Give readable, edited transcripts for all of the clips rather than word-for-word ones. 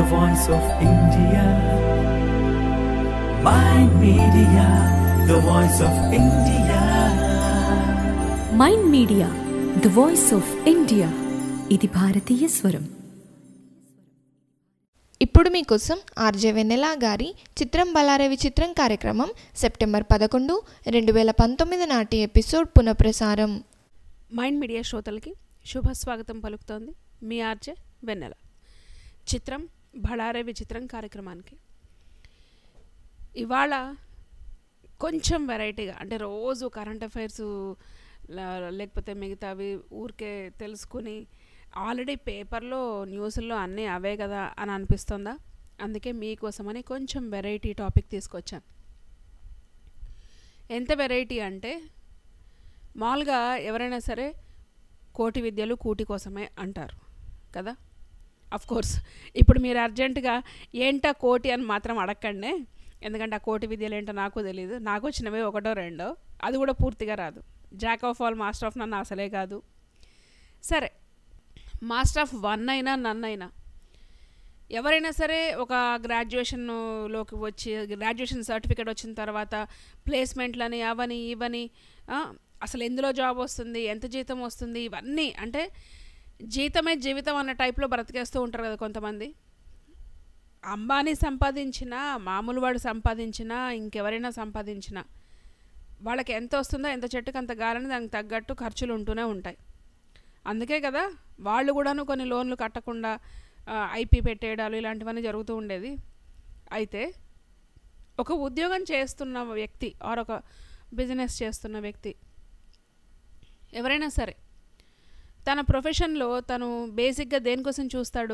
the voice of India. Mind Media, the voice of India. Mind media the voice of India. ఇది భారతీయ స్వరం. ఇప్పుడు మీకోసం RJ వెన్నెల గారి చిత్రం బలారే విచిత్రం కార్యక్రమం సెప్టెంబర్ 11, 2019 నాటి ఎపిసోడ్ పునఃప్రసారం. మైండ్ మీడియా శ్రోతలకి శుభస్వాగతం పలుకుతోంది మీ ఆర్జే వెన్నెల. చిత్రం బళారే విచిత్రం కార్యక్రమానికి ఇవాళ కొంచెం వెరైటీగా, అంటే రోజు కరెంట్ అఫైర్స్ లేకపోతే మిగతావి ఊరికే తెలుసుకుని ఆల్రెడీ పేపర్లో న్యూస్లో అన్నీ అవే కదా అని అనిపిస్తుందా? అందుకే మీకోసమని కొంచెం వెరైటీ టాపిక్ తీసుకొచ్చాను. ఎంత వెరైటీ అంటే, మామూలుగా ఎవరైనా సరే కోటి విద్యలు కూటి కోసమే అంటారు కదా. కోర్స్ ఇప్పుడు మీరు అర్జెంటుగా ఏంటా కోటి అని మాత్రం అడగండి, ఎందుకంటే ఆ కోటి విద్యలు ఏంటో నాకు తెలియదు. నాకు వచ్చినవే ఒకటో రెండో, అది కూడా పూర్తిగా రాదు. Jack of all master of none అసలే కాదు. సరే, మాస్టర్ ఆఫ్ వన్ అయినా నన్ను అయినా ఎవరైనా సరే ఒక గ్రాడ్యుయేషన్లోకి వచ్చి గ్రాడ్యుయేషన్ సర్టిఫికేట్ వచ్చిన తర్వాత ప్లేస్మెంట్లని అవని ఇవని, అసలు ఎందులో జాబ్ వస్తుంది, ఎంత జీతం వస్తుంది, ఇవన్నీ అంటే జీతమే జీవితం అన్న టైప్లో బ్రతికేస్తూ ఉంటారు కదా కొంతమంది. అంబానీ సంపాదించినా, మామూలు వాడు సంపాదించినా, ఇంకెవరైనా సంపాదించినా వాళ్ళకి ఎంత వస్తుందో, ఎంత చెట్టుకు అంత గాలని దానికి తగ్గట్టు ఖర్చులు ఉంటూనే ఉంటాయి. అందుకే కదా వాళ్ళు కూడాను కొన్ని లోన్లు కట్టకుండా ఐపీ పెట్టేయడాలు ఇలాంటివన్నీ జరుగుతూ ఉండేది. అయితే ఒక ఉద్యోగం చేస్తున్న వ్యక్తి ఆర్ ఒక బిజినెస్ చేస్తున్న వ్యక్తి ఎవరైనా సరే తన ప్రొఫెషన్లో తను బేసిక్గా దేనికోసం చూస్తాడు?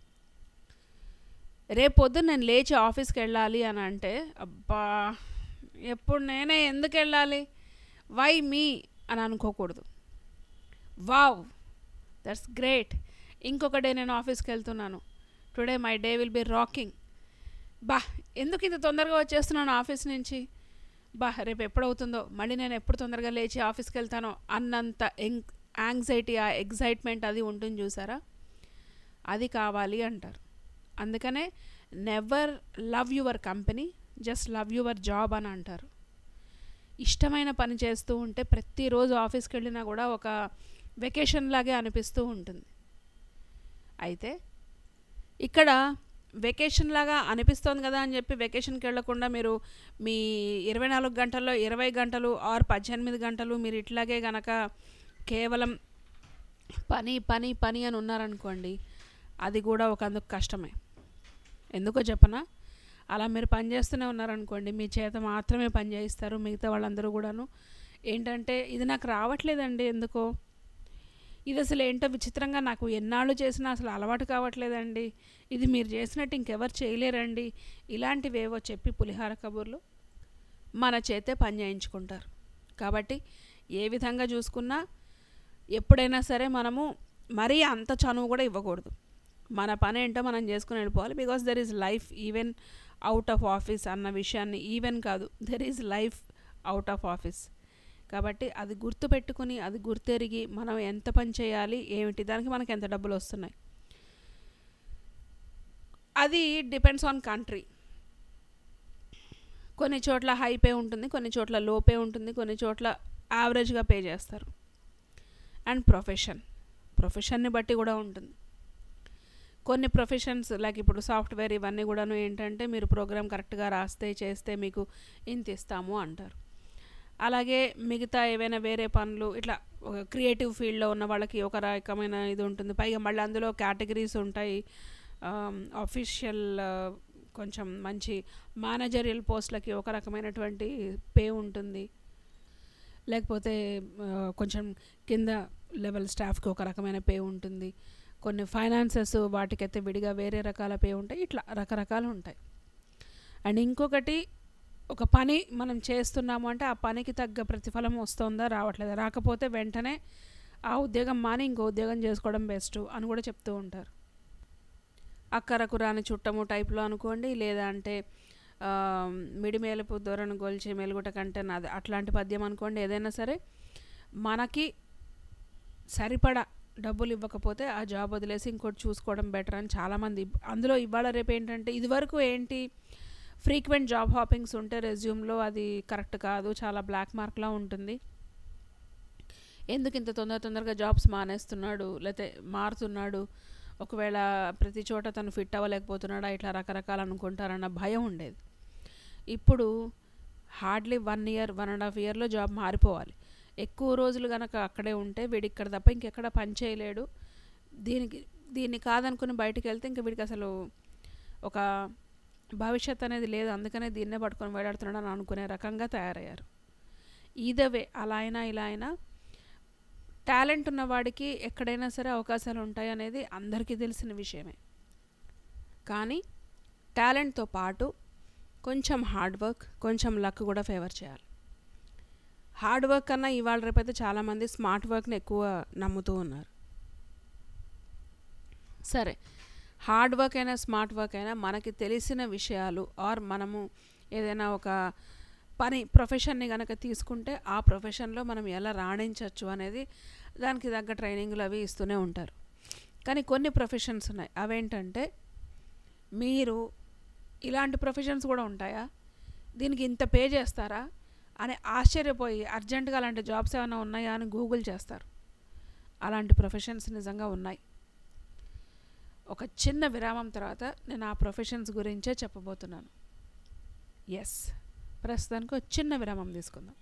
రేపు పొద్దున్న నేను లేచి ఆఫీస్కి వెళ్ళాలి అని అంటే, అబ్బా ఎప్పుడు నేనే ఎందుకు వెళ్ళాలి, వై మీ అని అనుకోకూడదు. వావ్, దట్స్ గ్రేట్, ఇంకొక డే నేను ఆఫీస్కి వెళ్తున్నాను, today my day will be rocking, బా ఎందుకు ఇంత తొందరగా వచ్చేస్తున్నాను ఆఫీస్ నుంచి, బా రేపు ఎప్పుడవుతుందో, మళ్ళీ నేను ఎప్పుడు తొందరగా లేచి ఆఫీస్కి వెళ్తానో అన్నంత యాంగ్జైటీ, ఆ ఎగ్జైట్మెంట్ అది ఉంటుంది చూసారా, అది కావాలి అంటారు. అందుకనే never love your company, just love your job అని అంటారు. ఇష్టమైన పని చేస్తూ ఉంటే ప్రతిరోజు ఆఫీస్కి వెళ్ళినా కూడా ఒక వెకేషన్ లాగే అనిపిస్తూ ఉంటుంది. అయితే ఇక్కడ వెకేషన్ లాగా అనిపిస్తోంది కదా అని చెప్పి వెకేషన్కి వెళ్ళకుండా మీరు మీ 24 గంటల్లో 20 గంటలు ఆర్ 18 గంటలు మీరు ఇట్లాగే గనక కేవలం పని పని పని అని ఉన్నారనుకోండి, అది కూడా ఒక అందుకు కష్టమే. ఎందుకో చెప్పనా, అలా మీరు పని చేస్తూనే ఉన్నారనుకోండి, మీ చేత మాత్రమే పని చేయిస్తారు. మిగతా వాళ్ళందరూ కూడాను ఏంటంటే, ఇది నాకు రావట్లేదండి ఎందుకో, ఇది అసలు ఏంటో విచిత్రంగా నాకు ఎన్నాళ్ళు చేసినా అసలు అలవాటు కావట్లేదండి, ఇది మీరు చేసినట్టు ఇంకెవరు చేయలేరండి, ఇలాంటివేవో చెప్పి పులిహార కబుర్లు మన చేతే పని చేయించుకుంటారు. కాబట్టి ఏ విధంగా చూసుకున్నా ఎప్పుడైనా సరే మనము మరీ అంత చనువు కూడా ఇవ్వకూడదు. మన పని ఏంటో మనం చేసుకుని వెళ్ళిపోవాలి. Because there is life even out of office అన్న విషయాన్ని, ఈవెన్ కాదు, there is life out of office. కాబట్టి అది గుర్తుపెట్టుకుని, అది గుర్తెరిగి మనం ఎంత పని చేయాలి ఏమిటి, దానికి మనకు ఎంత డబ్బులు వస్తున్నాయి, అది డిపెండ్స్ ఆన్ కంట్రీ. కొన్ని చోట్ల హై పే ఉంటుంది, కొన్ని చోట్ల లో పే ఉంటుంది, కొన్ని చోట్ల యావరేజ్గా పే చేస్తారు. అండ్ ప్రొఫెషన్ని బట్టి కూడా ఉంటుంది. కొన్ని ప్రొఫెషన్స్ లైక్ ఇప్పుడు సాఫ్ట్వేర్ ఇవన్నీ కూడాను ఏంటంటే, మీరు ప్రోగ్రామ్ కరెక్ట్గా రాస్తే చేస్తే మీకు ఇంత ఇస్తాము అంటారు. అలాగే మిగతా ఏవైనా వేరే పనులు, ఇట్లా క్రియేటివ్ ఫీల్డ్లో ఉన్న వాళ్ళకి ఒక రకమైన ఇది ఉంటుంది. పైగా మళ్ళీ అందులో కేటగిరీస్ ఉంటాయి. ఆఫీషియల్ కొంచెం మంచి మేనేజరియల్ పోస్ట్లకి ఒక రకమైనటువంటి పే ఉంటుంది, లేకపోతే కొంచెం కింద లెవెల్ స్టాఫ్కి ఒక రకమైన పే ఉంటుంది, కొన్ని ఫైనాన్సెస్ వాటికైతే విడిగా వేరే రకాల పే ఉంటాయి, ఇట్లా రకరకాలు ఉంటాయి. అండ్ ఇంకొకటి, ఒక పని మనం చేస్తున్నాము అంటే ఆ పనికి తగ్గ ప్రతిఫలం వస్తుందా రావట్లేదా, రాకపోతే వెంటనే ఆ ఉద్యోగం మాని ఇంకో ఉద్యోగం చేసుకోవడం బెస్ట్ అని కూడా చెప్తూ ఉంటారు. అక్కరకు రాని చుట్టము టైప్లో అనుకోండి, లేదా అంటే మిడిమేలపు దొరను గొల్చి మెలుగుట కంటే నాది అట్లాంటి పద్యం అనుకోండి. ఏదైనా సరే మనకి సరిపడా డబ్బులు ఇవ్వకపోతే ఆ జాబ్ వదిలేసి ఇంకోటి చూసుకోవడం బెటర్ అని చాలామంది. అందులో ఇవాళ రేపు ఏంటంటే, ఇదివరకు ఏంటి, ఫ్రీక్వెంట్ జాబ్ హాపింగ్స్ ఉంటే రెజ్యూమ్లో అది కరెక్ట్ కాదు, చాలా బ్లాక్ మార్క్లా ఉంటుంది. ఎందుకు ఇంత తొందరగా జాబ్స్ మానేస్తున్నాడు, లేకపోతే మారుతున్నాడు, ఒకవేళ ప్రతి చోట తను ఫిట్ అవ్వలేకపోతున్నాడా, ఇట్లా రకరకాలు అనుకుంటారన్న భయం ఉండేది. ఇప్పుడు హార్డ్లీ 1 year 1.5 yearలో జాబ్ మారిపోవాలి. ఎక్కువ రోజులు కనుక అక్కడే ఉంటే వీడి ఇక్కడ తప్ప ఇంకెక్కడ పని చేయలేడు, దీన్ని కాదనుకుని బయటికి వెళ్తే ఇంక వీడికి అసలు ఒక భవిష్యత్ అనేది లేదు, అందుకనే దీన్నే పట్టుకొని వేడాడుతున్నాడు అని అనుకునే రకంగా తయారయ్యారు. ఈదవే అలా అయినా ఇలా అయినా టాలెంట్ ఉన్నవాడికి ఎక్కడైనా సరే అవకాశాలు ఉంటాయి అనేది అందరికీ తెలిసిన విషయమే. కానీ టాలెంట్తో పాటు కొంచెం హార్డ్ వర్క్, కొంచెం లక్ కూడా ఫేవర్ చేయాలి. హార్డ్ వర్క్ కన్నా ఇవాళ రేపైతే చాలామంది స్మార్ట్ వర్క్ని ఎక్కువ నమ్ముతూ ఉన్నారు. సరే, హార్డ్ వర్క్ అయినా స్మార్ట్ వర్క్ అయినా మనకి తెలిసిన విషయాలు ఆర్ మనము ఏదైనా ఒక ప్రొఫెషన్ని కనుక తీసుకుంటే ఆ ప్రొఫెషన్లో మనం ఎలా రాణించవచ్చు అనేది దానికి తగ్గ ట్రైనింగ్లు అవి ఇస్తూనే ఉంటారు. కానీ కొన్ని ప్రొఫెషన్స్ ఉన్నాయి, అవేంటంటే మీరు ఇలాంటి ప్రొఫెషన్స్ కూడా ఉంటాయా, దీనికి ఇంత పే చేస్తారా అని ఆశ్చర్యపోయి అర్జెంటుగా అలాంటి జాబ్స్ ఏమైనా ఉన్నాయా అని గూగుల్ చేస్తారు. అలాంటి ప్రొఫెషన్స్ నిజంగా ఉన్నాయి. ఒక చిన్న విరామం తర్వాత నేను ఆ ప్రొఫెషన్స్ గురించే చెప్పబోతున్నాను. ఎస్, ప్రస్తుతానికి ఒక చిన్న విరామం తీసుకుందాం.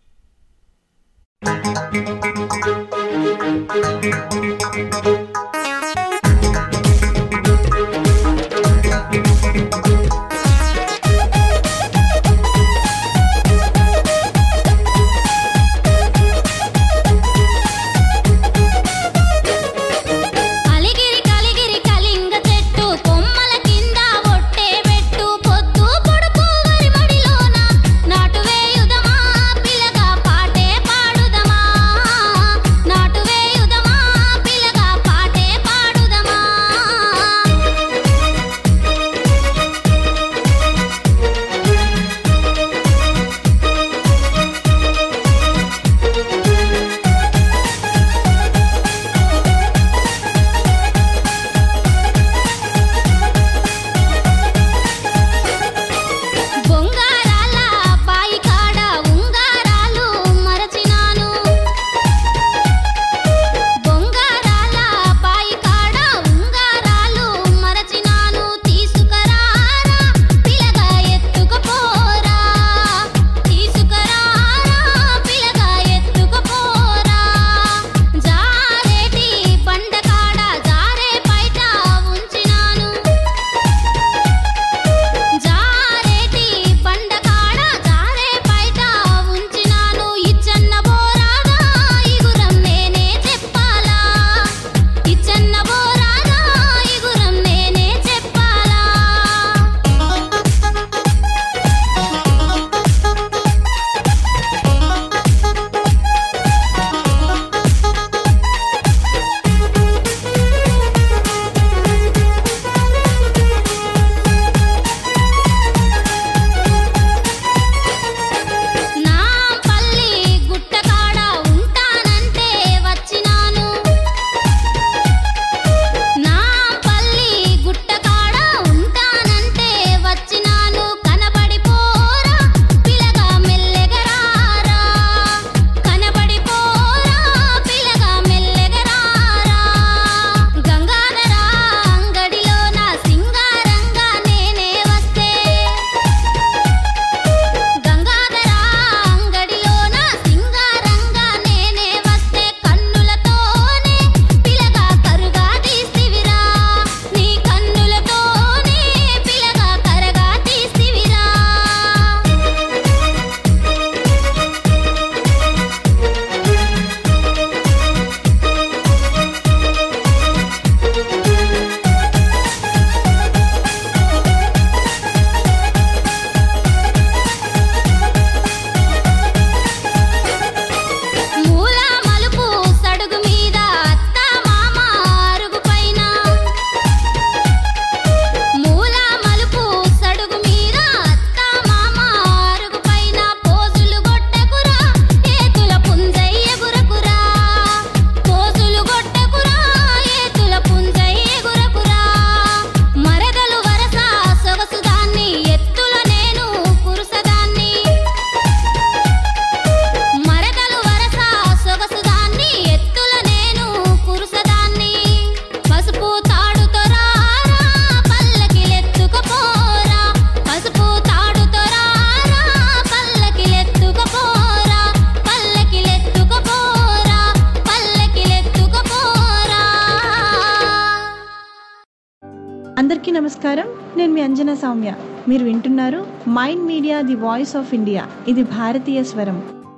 అందరికీ నమస్కారం. నేను మీ అంజనా సౌమ్య. మీరు వింటున్నారు mind media the voice of India. ఇది భారతీయ స్వరం.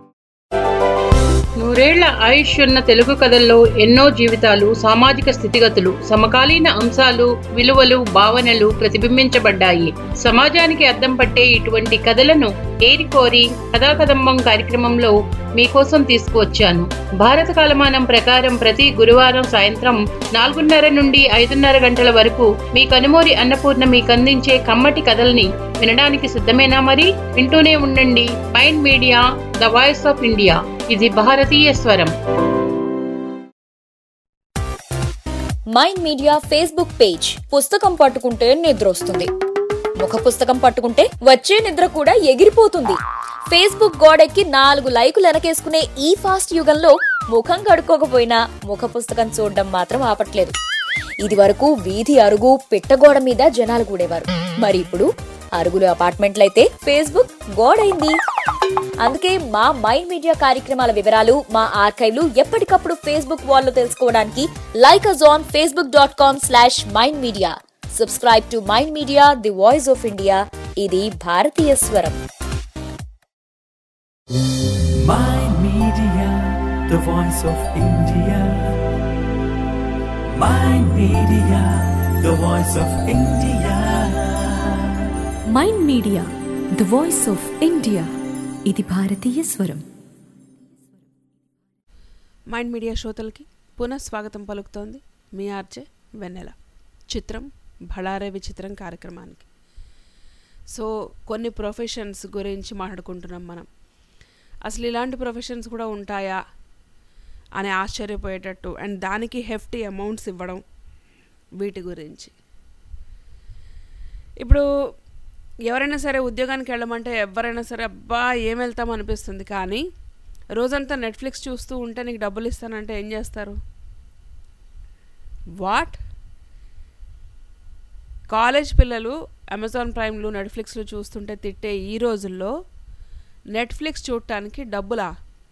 నూరేళ్ల ఆయుష్ ఉన్న తెలుగు కథల్లో ఎన్నో జీవితాలు, సామాజిక స్థితిగతులు, సమకాలీన అంశాలు, విలువలు, భావనలు ప్రతిబింబించబడ్డాయి. సమాజానికి అద్దం పట్టే ఇటువంటి కథలను ఏరికోరి కథాకదంబం కార్యక్రమంలో మీకోసం తీసుకువచ్చాను. భారత కాలమానం ప్రకారం ప్రతి గురువారం సాయంత్రం 4:30 నుండి 5:30 గంటల వరకు మీ కనుమూరి అన్నపూర్ణ మీకందించే కమ్మటి కథల్ని వినడానికి సిద్ధమేనా? మరి వింటూనే ఉండండి mind media the voice of India. ఇది భారతీయ స్వరం. Mind Media Facebook page. పుస్తకం పట్టుకుంటే నిద్ర వస్తుంది, ముఖ పుస్తకం పట్టుకుంటే వచ్చే నిద్ర కూడా ఎగిరిపోతుంది. ఫేస్బుక్ గోడెక్కి 4 లైకులు వెనకేసుకునే ఈ ఫాస్ట్ యుగంలో ముఖం కడుక్కోకపోయినా ముఖ పుస్తకం చూడడం మాత్రం ఆపట్లేదు. ఇది వరకు వీధి అరుగు పిట్టగోడ మీద జనాలు కూడేవారు. మరి ఇప్పుడు అరుగులు అపార్ట్మెంట్లయితే ఫేస్బుక్ గోడైంది. అందుకే మా మైండ్ మీడియా కార్యక్రమాల వివరాలు, మా ఆర్కైవ్లు ఎప్పటికప్పుడు ఫేస్బుక్ వాల్లో తెలుసుకోవడానికి like us on facebook.com/mindmedia. Subscribe to mind media the voice of India. ఇది భారతీయ స్వరం. Mind Media, the voice of India. Mind Media, the voice of India. Mind media the voice of India. ఇది భారతీయ స్వరం. Mind media శ్రోతలకి పునః స్వాగతం పలుకుతోంది మీ ఆర్జే వెన్నెల. చిత్రం భళారే విచిత్రం కార్యక్రమానికి. సో కొన్ని ప్రొఫెషన్స్ గురించి మాట్లాడుకుంటున్నాం మనం. అసలు ఇలాంటి ప్రొఫెషన్స్ కూడా ఉంటాయా అని ఆశ్చర్యపోయేటట్టు, అండ్ దానికి హెఫ్టీ అమౌంట్స్ ఇవ్వడం, వీటి గురించి. ఇప్పుడు ఎవరైనా సరే ఉద్యోగానికి వెళ్ళమంటే ఎవరైనా సరే అబ్బా ఏం వెళ్తాం అనిపిస్తుంది. కానీ రోజంతా నెట్ఫ్లిక్స్ చూస్తూ ఉంటే నీకు డబ్బులు ఇస్తానంటే ఏం చేస్తారు? వాట్? కాలేజ్ పిల్లలు అమెజాన్ ప్రైమ్లు, నెట్ఫ్లిక్స్లు చూస్తుంటే తిట్టే ఈ రోజుల్లో నెట్ఫ్లిక్స్ చూడటానికి డబ్బులా?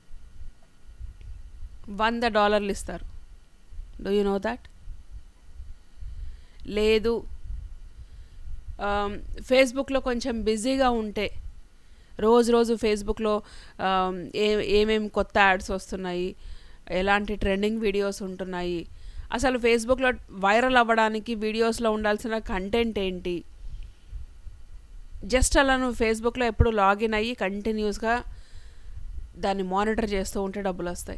$100 ఇస్తారు. Do you know that? లేదు, ఫేస్బుక్లో కొంచెం బిజీగా ఉంటే రోజు ఫేస్బుక్లో ఏమేమి కొత్త యాడ్స్ వస్తున్నాయి, ఎలాంటి ట్రెండింగ్ వీడియోస్ ఉంటున్నాయి, అసలు ఫేస్బుక్లో వైరల్ అవ్వడానికి వీడియోస్లో ఉండాల్సిన కంటెంట్ ఏంటి, జస్ట్ అలా నువ్వు ఫేస్బుక్లో ఎప్పుడు లాగిన్ అయ్యి కంటిన్యూస్గా దాన్ని మానిటర్ చేస్తూ ఉంటే డబ్బులు వస్తాయి.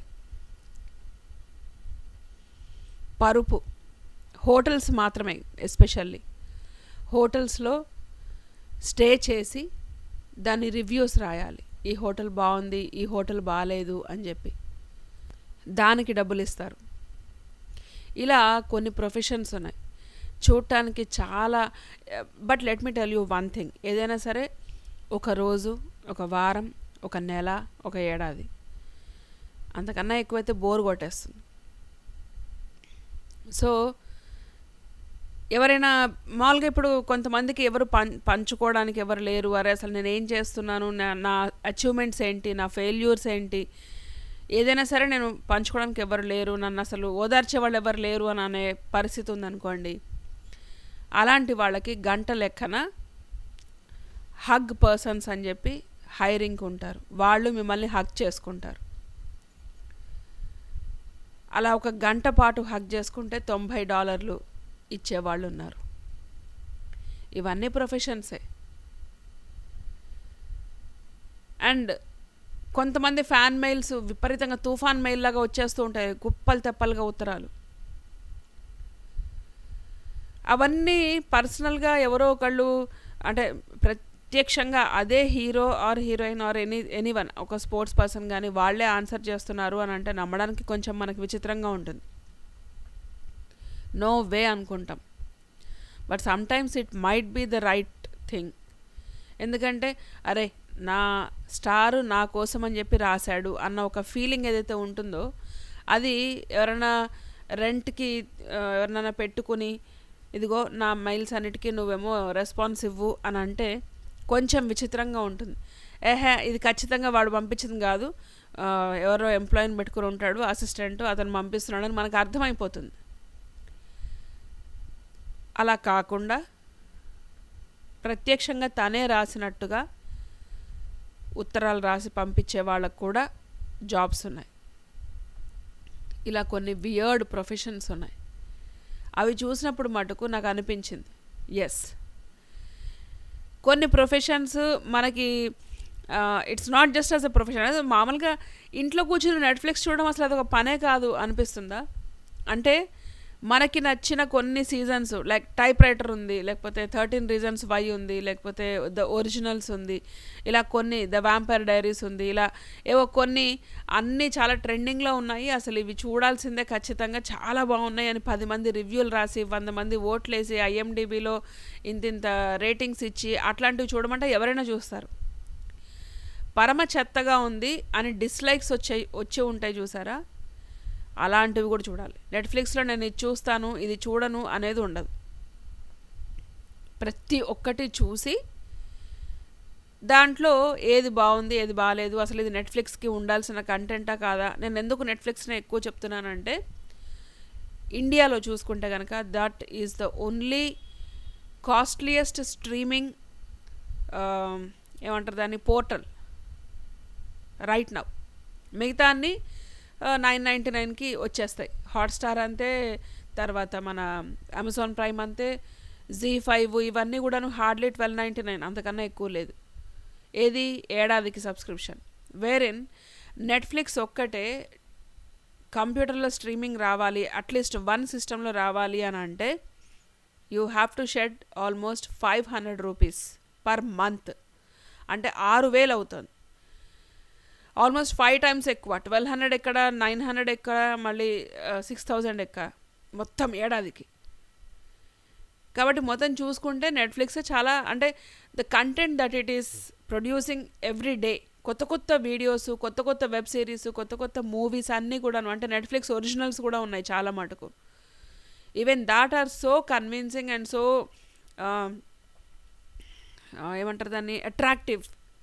పరుపు, హోటల్స్ మాత్రమే, ఎస్పెషల్లీ హోటల్స్లో స్టే చేసి దాని రివ్యూస్ రాయాలి. ఈ హోటల్ బాగుంది, ఈ హోటల్ బాగాలేదు అని చెప్పి దానికి డబ్బులు ఇస్తారు. ఇలా కొన్ని ప్రొఫెషన్స్ ఉన్నాయి చూడటానికి చాలా. But let me tell you one thing, ఏదైనా సరే ఒక రోజు, ఒక వారం, ఒక నెల, ఒక ఏడాది, అంతకన్నా ఎక్కువైతే బోర్ కొట్టేస్తుంది. సో ఎవరైనా మామూలుగా ఇప్పుడు కొంతమందికి ఎవరు పంచుకోవడానికి ఎవరు లేరు. అరే అసలు నేను ఏం చేస్తున్నాను, నా అచీవ్మెంట్స్ ఏంటి, నా ఫెయిల్యూర్స్ ఏంటి, ఏదైనా సరే నేను పంచుకోవడానికి ఎవరు లేరు, నన్ను అసలు ఓదార్చే వాళ్ళు ఎవరు లేరు అని అనే పరిస్థితి ఉందనుకోండి. అలాంటి వాళ్ళకి గంట లెక్కన హగ్ పర్సన్స్ అని చెప్పి హైరింగ్ ఉంటారు. వాళ్ళు మిమ్మల్ని హగ్ చేసుకుంటారు. అలా ఒక గంట పాటు హగ్ చేసుకుంటే $90 ఇచ్చేవాళ్ళు ఉన్నారు. ఇవన్నీ ప్రొఫెషన్సే. అండ్ కొంతమంది ఫ్యాన్ మెయిల్స్ విపరీతంగా తుఫాన్ మెయిల్ లాగా వచ్చేస్తూ ఉంటాయి, కుప్పలు తెప్పలుగా ఉత్తరాలు. అవన్నీ పర్సనల్గా ఎవరో ఒకళ్ళు, అంటే ప్రత్యక్షంగా అదే hero or heroine or anyone, ఒక స్పోర్ట్స్ పర్సన్ కానీ వాళ్ళే ఆన్సర్ చేస్తున్నారు అని అంటే నమ్మడానికి కొంచెం మనకు విచిత్రంగా ఉంటుంది. నో వే అనుకుంటాం. But sometimes it might be the right thing. ఎందుకంటే అరే నా స్టారు నా కోసం అని చెప్పి రాశాడు అన్న ఒక ఫీలింగ్ ఏదైతే ఉంటుందో, అది ఎవరైనా రెంట్కి ఎవరినైనా పెట్టుకుని ఇదిగో నా మెయిల్స్ అన్నిటికీ నువ్వేమో రెస్పాన్స్ ఇవ్వు అని అంటే కొంచెం విచిత్రంగా ఉంటుంది. ఇది ఖచ్చితంగా వాడు పంపించింది కాదు, ఎవరో ఎంప్లాయీని పెట్టుకుని ఉంటాడు, అసిస్టెంట్, అతను పంపిస్తున్నాడు అని మనకు అర్థమైపోతుంది. అలా కాకుండా ప్రత్యక్షంగా తనే రాసినట్టుగా ఉత్తరాలు రాసి పంపించే వాళ్ళకు కూడా జాబ్స్ ఉన్నాయి. ఇలా కొన్ని వియర్డ్ ప్రొఫెషన్స్ ఉన్నాయి. అవి చూసినప్పుడు మటుకు నాకు అనిపించింది, ఎస్, కొన్ని ప్రొఫెషన్స్ మనకి it's not just as a profession. అదే మామూలుగా ఇంట్లో కూర్చుని నెట్ఫ్లిక్స్ చూడడం అసలు అదొక పనే కాదు అనిపిస్తుందా? అంటే మనకి నచ్చిన కొన్ని సీజన్స్, లైక్ టైప్ రైటర్ ఉంది, లేకపోతే 13 Reasons Why ఉంది, లేకపోతే ద ఒరిజినల్స్ ఉంది, ఇలా కొన్ని ద వ్యాంపైర్ డైరీస్ ఉంది, ఇలా ఏవో కొన్ని అన్నీ చాలా ట్రెండింగ్లో ఉన్నాయి. అసలు ఇవి చూడాల్సిందే ఖచ్చితంగా, చాలా బాగున్నాయి అని 10 మంది రివ్యూలు రాసి 100 మంది ఓట్లేసి IMDbలో ఇంత రేటింగ్స్ ఇచ్చి అట్లాంటివి చూడమంటే ఎవరైనా చూస్తారు. పరమ చెత్తగా ఉంది అని డిస్లైక్స్ వచ్చి ఉంటాయి చూసారా, అలాంటివి కూడా చూడాలి. నెట్ఫ్లిక్స్లో నేను ఇది చూస్తాను ఇది చూడను అనేది ఉండదు. ప్రతి ఒక్కటి చూసి దాంట్లో ఏది బాగుంది ఏది బాగాలేదు, అసలు ఇది నెట్ఫ్లిక్స్కి ఉండాల్సిన కంటెంటా కాదా. నేను ఎందుకు నెట్ఫ్లిక్స్ని ఎక్కువ చెప్తున్నానంటే, ఇండియాలో చూసుకుంటే కనుక that is the only costliest streaming ఏమంటారు దాన్ని పోర్టల్ రైట్ నౌ. మిగతా అన్నీ 999కి వచ్చేస్తాయి. హాట్స్టార్ అంతే, తర్వాత మన అమెజాన్ ప్రైమ్ అంతే, Z5 ఇవన్నీ కూడాను హార్డ్లీ 1299, అంతకన్నా ఎక్కువ లేదు. ఏది ఏడాదికి సబ్స్క్రిప్షన్. వేరిన్ నెట్ఫ్లిక్స్ ఒక్కటే కంప్యూటర్లో స్ట్రీమింగ్ రావాలి, అట్లీస్ట్ వన్ సిస్టంలో రావాలి అని అంటే you have to shed almost 500 rupees per month, అంటే 6000 అవుతుంది. ఆల్మోస్ట్ 5 times ఎక్కువ. 1200 ఎక్కడ, 900 ఎక్కడ, మళ్ళీ 6000 ఎక్కడ, మొత్తం ఏడాదికి. కాబట్టి మొత్తం చూసుకుంటే నెట్ఫ్లిక్స్ చాలా, అంటే the content that it is producing every day, కొత్త కొత్త వీడియోస్, కొత్త కొత్త వెబ్ సిరీస్, కొత్త కొత్త మూవీస్ అన్నీ కూడాను, అంటే నెట్ఫ్లిక్స్ ఒరిజినల్స్ కూడా ఉన్నాయి చాలా మటుకు. Even that are so convincing and so ఏమంటారు దాన్ని, attractive,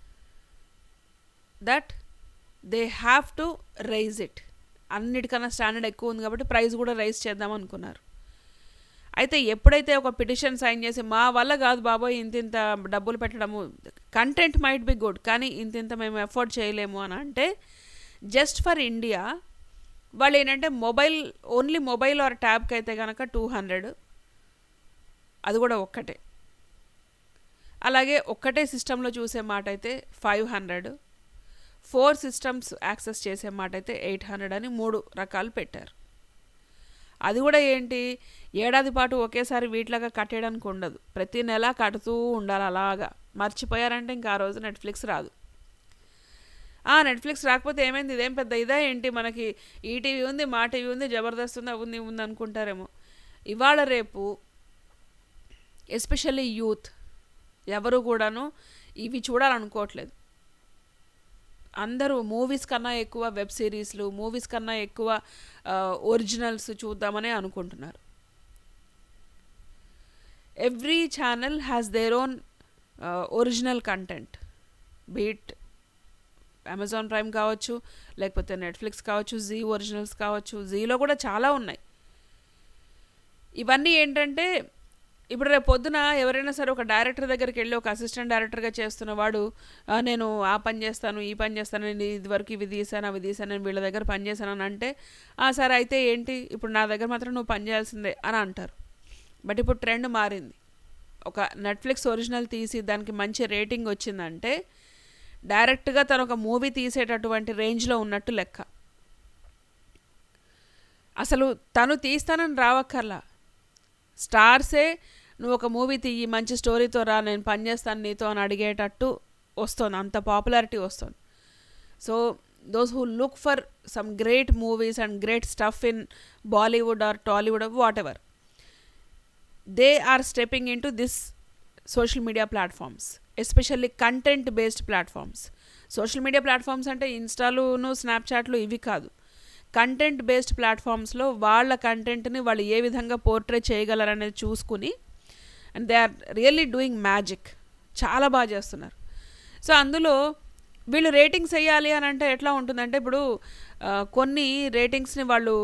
that they have to raise it. అన్నిటికన్నా స్టాండర్డ్ ఎక్కువ ఉంది కాబట్టి ప్రైస్ కూడా రైజ్ చేద్దాం అనుకున్నారు. అయితే ఎప్పుడైతే ఒక పిటిషన్ సైన్ చేసి మా వల్ల కాదు బాబోయ్ ఇంత డబ్బులు పెట్టడము, కంటెంట్ మైట్ బి గుడ్ కానీ ఇంత మేము ఎఫోర్డ్ చేయలేము అని అంటే, జస్ట్ ఫర్ ఇండియా వాళ్ళు ఏంటంటే ఓన్లీ మొబైల్ ఆర్ ట్యాబ్కి అయితే కనుక 200, అది కూడా ఒక్కటే. అలాగే ఒక్కటే సిస్టంలో చూసే మాట అయితే 500, 4 systems యాక్సెస్ చేసే మాట అయితే 800 అని 3 రకాలు పెట్టారు. అది కూడా ఏంటి, ఏడాది పాటు ఒకేసారి వీటిలాగా కట్టేయడానికి ఉండదు, ప్రతి నెల కడుతూ ఉండాలి. అలాగా మర్చిపోయారంటే ఇంకా ఆ రోజు నెట్ఫ్లిక్స్ రాదు. నెట్ఫ్లిక్స్ రాకపోతే ఏమైంది, ఇదేం పెద్ద ఇదా ఏంటి, మనకి ఈటీవీ ఉంది, మా టీవీ ఉంది, జబర్దస్త్ ఉంది, ఉంది ఉంది అనుకుంటారేమో. ఇవాళ రేపు ఎస్పెషల్లీ యూత్ ఎవరు కూడాను ఇవి చూడాలనుకోవట్లేదు. అందరూ మూవీస్ కన్నా ఎక్కువ వెబ్ సిరీస్లు, మూవీస్ కన్నా ఎక్కువ ఒరిజినల్స్ చూద్దామనే అనుకుంటున్నారు. Every channel has their own original content, be it Amazon Prime కావచ్చు, లేకపోతే నెట్ఫ్లిక్స్ కావచ్చు, జీ ఒరిజినల్స్ కావచ్చు. జీలో కూడా చాలా ఉన్నాయి. ఇవన్నీ ఏంటంటే, ఇప్పుడు రేపు పొద్దున ఎవరైనా సరే ఒక డైరెక్టర్ దగ్గరికి వెళ్ళి, ఒక అసిస్టెంట్ డైరెక్టర్గా చేస్తున్నవాడు, నేను ఆ పని చేస్తాను ఈ పని చేస్తాను, నేను ఇదివరకు ఇవి తీసాను అవి తీసాను, నేను వీళ్ళ దగ్గర పని చేశాను అని అంటే, సరే అయితే ఏంటి ఇప్పుడు నా దగ్గర మాత్రం నువ్వు పని చేయాల్సిందే అని అంటారు. బట్ ఇప్పుడు ట్రెండ్ మారింది. ఒక నెట్ఫ్లిక్స్ ఒరిజినల్ తీసి దానికి మంచి రేటింగ్ వచ్చిందంటే డైరెక్ట్గా తను ఒక మూవీ తీసేటటువంటి రేంజ్లో ఉన్నట్టు లెక్క. అసలు తను తీస్తానని రావక్కర్లా, స్టార్సే నువ్వు ఒక మూవీ తీయి మంచి స్టోరీతో రా, నేను పనిచేస్తాను నీతో అని అడిగేటట్టు వస్తుంది, అంత పాపులారిటీ వస్తుంది. So those who look for some great movies and great stuff in Bollywood or Tollywood whatever, they are stepping in to this social media platforms, especially content based platforms. Social media platforms అంటే ఇన్స్టాలును స్నాప్చాట్లు ఇవి కాదు, content based ప్లాట్ఫామ్స్లో వాళ్ళ కంటెంట్ని వాళ్ళు ఏ విధంగా portray చేయగలరనేది చూసుకుని, and they are really doing magic, చాలా బాగా చేస్తున్నారు. సో అందులో వీళ్ళు రేటింగ్స్ వేయాలి అని అంటే ఎట్లా ఉంటుందంటే, ఇప్పుడు కొన్ని రేటింగ్స్ని వాళ్ళు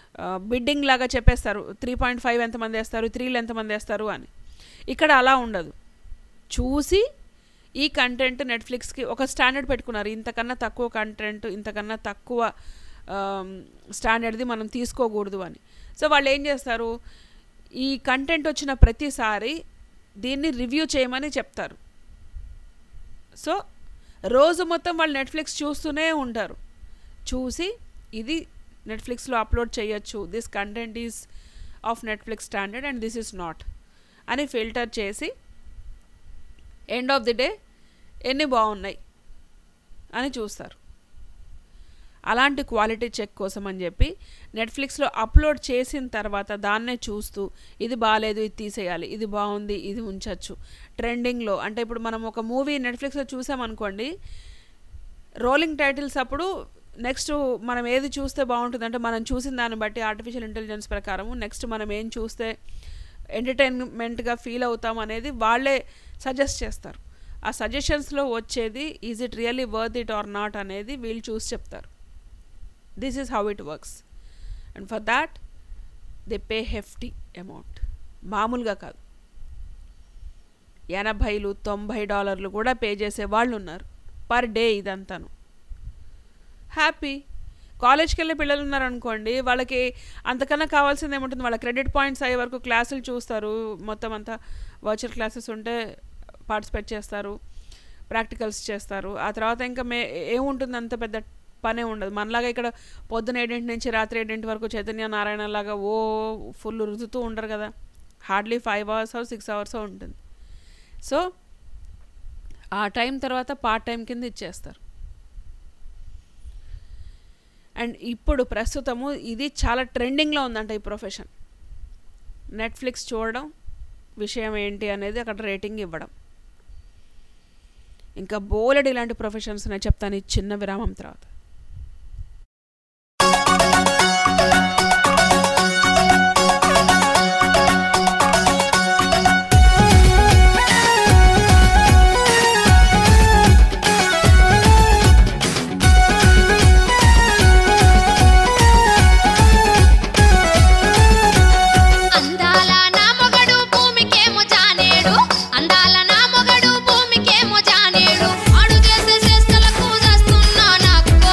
బిడ్డింగ్ లాగా చెప్పేస్తారు 3.5 ఎంతమంది వేస్తారు, 3 ఎంతమంది వేస్తారు అని. ఇక్కడ అలా ఉండదు. చూసి ఈ కంటెంట్ నెట్ఫ్లిక్స్కి ఒక స్టాండర్డ్ పెట్టుకున్నారు, ఇంతకన్నా తక్కువ కంటెంట్, ఇంతకన్నా తక్కువ స్టాండర్డ్ది మనం తీసుకోకూడదు అని. సో వాళ్ళు ఏం చేస్తారు, ఈ కంటెంట్ వచ్చిన ప్రతిసారి దీన్ని రివ్యూ చేయమని చెప్తారు. సో రోజు మొత్తం వాళ్ళు నెట్ఫ్లిక్స్ చూస్తూనే ఉంటారు. చూసి ఇది నెట్ఫ్లిక్స్లో అప్లోడ్ చేయొచ్చు, this content is of Netflix standard and this is not అని ఫిల్టర్ చేసి ఎండ్ ఆఫ్ ది డే ఎన్ని బాగున్నాయి అని చూస్తారు. అలాంటి క్వాలిటీ చెక్ కోసం అని చెప్పి నెట్ఫ్లిక్స్లో అప్లోడ్ చేసిన తర్వాత దాన్నే చూస్తూ ఇది బాగాలేదు, ఇది తీసేయాలి, ఇది బాగుంది, ఇది ఉంచచ్చు ట్రెండింగ్లో. అంటే ఇప్పుడు మనం ఒక మూవీ నెట్ఫ్లిక్స్లో చూసామనుకోండి, రోలింగ్ టైటిల్స్ అప్పుడు నెక్స్ట్ మనం ఏది చూస్తే బాగుంటుంది అంటే మనం చూసిన దాన్ని బట్టి ఆర్టిఫిషియల్ ఇంటెలిజెన్స్ ప్రకారము నెక్స్ట్ మనం ఏం చూస్తే ఎంటర్టైన్మెంట్గా ఫీల్ అవుతాం అనేది వాళ్ళే సజెస్ట్ చేస్తారు. ఆ సజెషన్స్లో వచ్చేది is it really worth it or not అనేది వీళ్ళు చూసి చెప్తారు. This is how it works and for that they pay hefty amount. మామూలుగా కాదు, $80-90 కూడా పే చేసే వాళ్ళు ఉన్నారు పర్ డే. ఇదంతాను హ్యాపీ. కాలేజ్కి వెళ్ళే పిల్లలు ఉన్నారనుకోండి, వాళ్ళకి అంతకన్నా కావాల్సింది ఏముంటుంది, వాళ్ళ క్రెడిట్ పాయింట్స్ అయ్యే వరకు క్లాసులు చూస్తారు, మొత్తం అంతా వర్చువల్ క్లాసెస్ ఉంటే పార్టిసిపేట్ చేస్తారు, ప్రాక్టికల్స్ చేస్తారు. ఆ తర్వాత ఇంకా ఏముంటుంది, అంత పెద్ద పనే ఉండదు. మనలాగా ఇక్కడ పొద్దున 7 నుంచి రాత్రి 7 వరకు చైతన్య నారాయణ లాగా ఫుల్ రుదుతూ ఉండరు కదా. హార్డ్లీ 5 hours 6 hours ఉంటుంది. సో ఆ టైం తర్వాత పార్ట్ టైం కింద ఇచ్చేస్తారు. అండ్ ఇప్పుడు ప్రస్తుతము ఇది చాలా ట్రెండింగ్లో ఉందంట ఈ ప్రొఫెషన్. నెట్ఫ్లిక్స్ చూడడం విషయం ఏంటి అనేది అక్కడ రేటింగ్ ఇవ్వడం. ఇంకా బోలెడు ఇలాంటి ప్రొఫెషన్స్ నేను చెప్తాను ఈ చిన్న విరామం తర్వాత. అడుగేసే చేస్తలకు చేస్తున్నా నాకు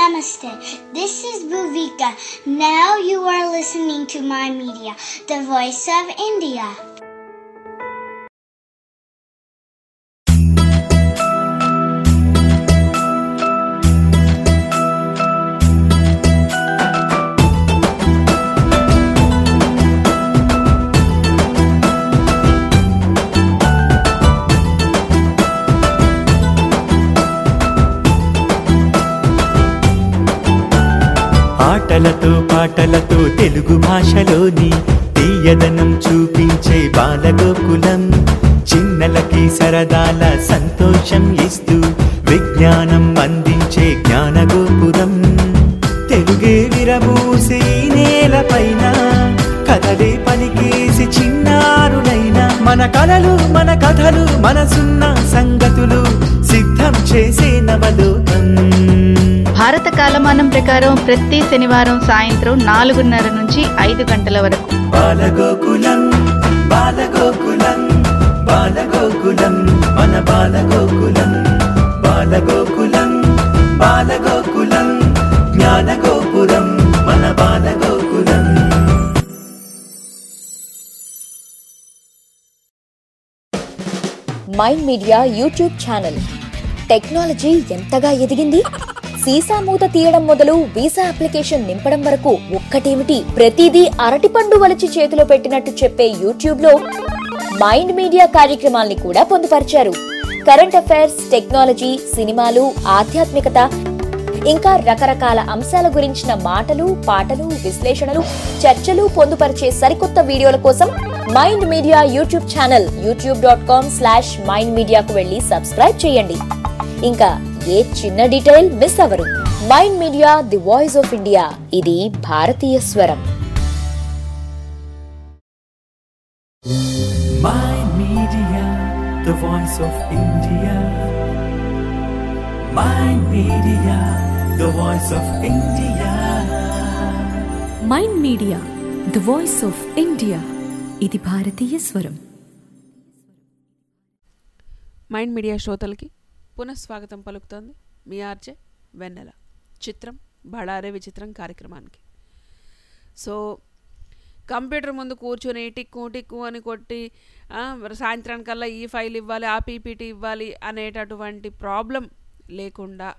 Namaste. This is Bhuvika. Now you are listening to My Media, the voice of India. ఆటలతో పాటలతో తెలుగు భాషలోని తీయదనం చూపించే బాలగోకులం, చిన్నలకి సరదాల సంతోషం ఇస్తూ విజ్ఞానం అందించే జ్ఞానగోపురం. తెలుగే విరబూసే నేలపైన కథలే పలికేసి చిన్నారులైన మన కలలు మన కథలు మనసున్న సంగతులు సిద్ధం చేసే నవలోకం. భారత కాలమానం ప్రకారం ప్రతి శనివారం సాయంత్రం 4:30 నుంచి 5 గంటల వరకు బాలగోకులం బాలగోకులం బాలగోకులం మన బాలగోకులం. బాలగోకులం బాలగోకులం జ్ఞానగోపురం మన Balagokulam. Mind media YouTube channel. Technology ఎంతగా ఎదిగింది, సీసా మూత తీయడం మొదలు వీసా అప్లికేషన్ నింపడం వరకు ఒక్కటేమిటి ప్రతిదీ అరటిపండు వలిచి చేతిలో పెట్టినట్టు చెప్పే యూట్యూబ్ లో మైండ్ మీడియా కార్యక్రమాల్ని కూడా పొందుపరిచారు. కరెంట్ అఫైర్స్, టెక్నాలజీ, సినిమాలు, ఆధ్యాత్మికత, ఇంకా రకరకాల అంశాల గురించిన మాటలు, పాటలు, విశ్లేషణలు, చర్చలు పొందుపరిచే సరికొత్త వీడియోల కోసం mind media YouTube channel youtube.com/mindmedia కు వెళ్లి సబ్స్క్రైబ్ చేయండి. ఇంకా ఏ చిన్న డీటెయిల్ మిస్ అవ్వరు. Mind media, the voice of India. ఇది భారతీయ స్వరం. Mind Media, the voice of India. Mind Media, the voice of India. Mind media the voice of India. ఇది భారతీయ స్వరం. మైండ్ మీడియా శ్రోతలకి పునఃస్వాగతం పలుకుతోంది మీ ఆర్జే వెన్నెల. చిత్రం బళారే విచిత్రం కార్యక్రమానికి. సో కంప్యూటర్ ముందు కూర్చొని టిక్కు టిక్కు అని కొట్టి సాయంత్రానికల్లా ఈ ఫైల్ ఇవ్వాలి, ఆ పీపీటీ ఇవ్వాలి అనేటటువంటి ప్రాబ్లం లేకుండా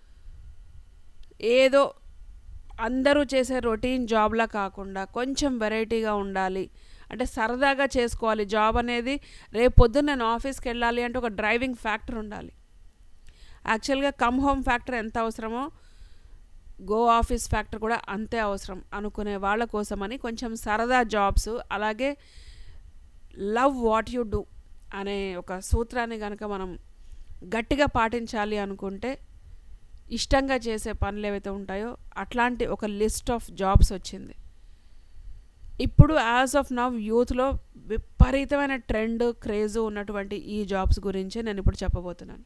ఏదో అందరూ చేసే రొటీన్ జాబ్లా కాకుండా కొంచెం వెరైటీగా ఉండాలి అంటే సరదాగా చేసుకోవాలి. జాబ్ అనేది రేపు పొద్దున్న నేను ఆఫీస్కి వెళ్ళాలి అంటే ఒక డ్రైవింగ్ ఫ్యాక్టర్ ఉండాలి. యాక్చువల్గా కమ్ హోమ్ ఫ్యాక్టర్ ఎంత అవసరమో గో ఆఫీస్ ఫ్యాక్టర్ కూడా అంతే అవసరం అనుకునే వాళ్ళ కోసమని కొంచెం సరదా జాబ్స్, అలాగే లవ్ వాట్ యు డూ అనే ఒక సూత్రాన్ని కనుక మనం గట్టిగా పాటించాలి అనుకుంటే ఇష్టంగా చేసే పనులు ఏవైతే ఉంటాయో అట్లాంటి ఒక లిస్ట్ ఆఫ్ జాబ్స్ వచ్చింది. ఇప్పుడు యాజ్ ఆఫ్ నవ్ యూత్లో విపరీతమైన ట్రెండ్, క్రేజ్ ఉన్నటువంటి ఈ జాబ్స్ గురించి నేను ఇప్పుడు చెప్పబోతున్నాను.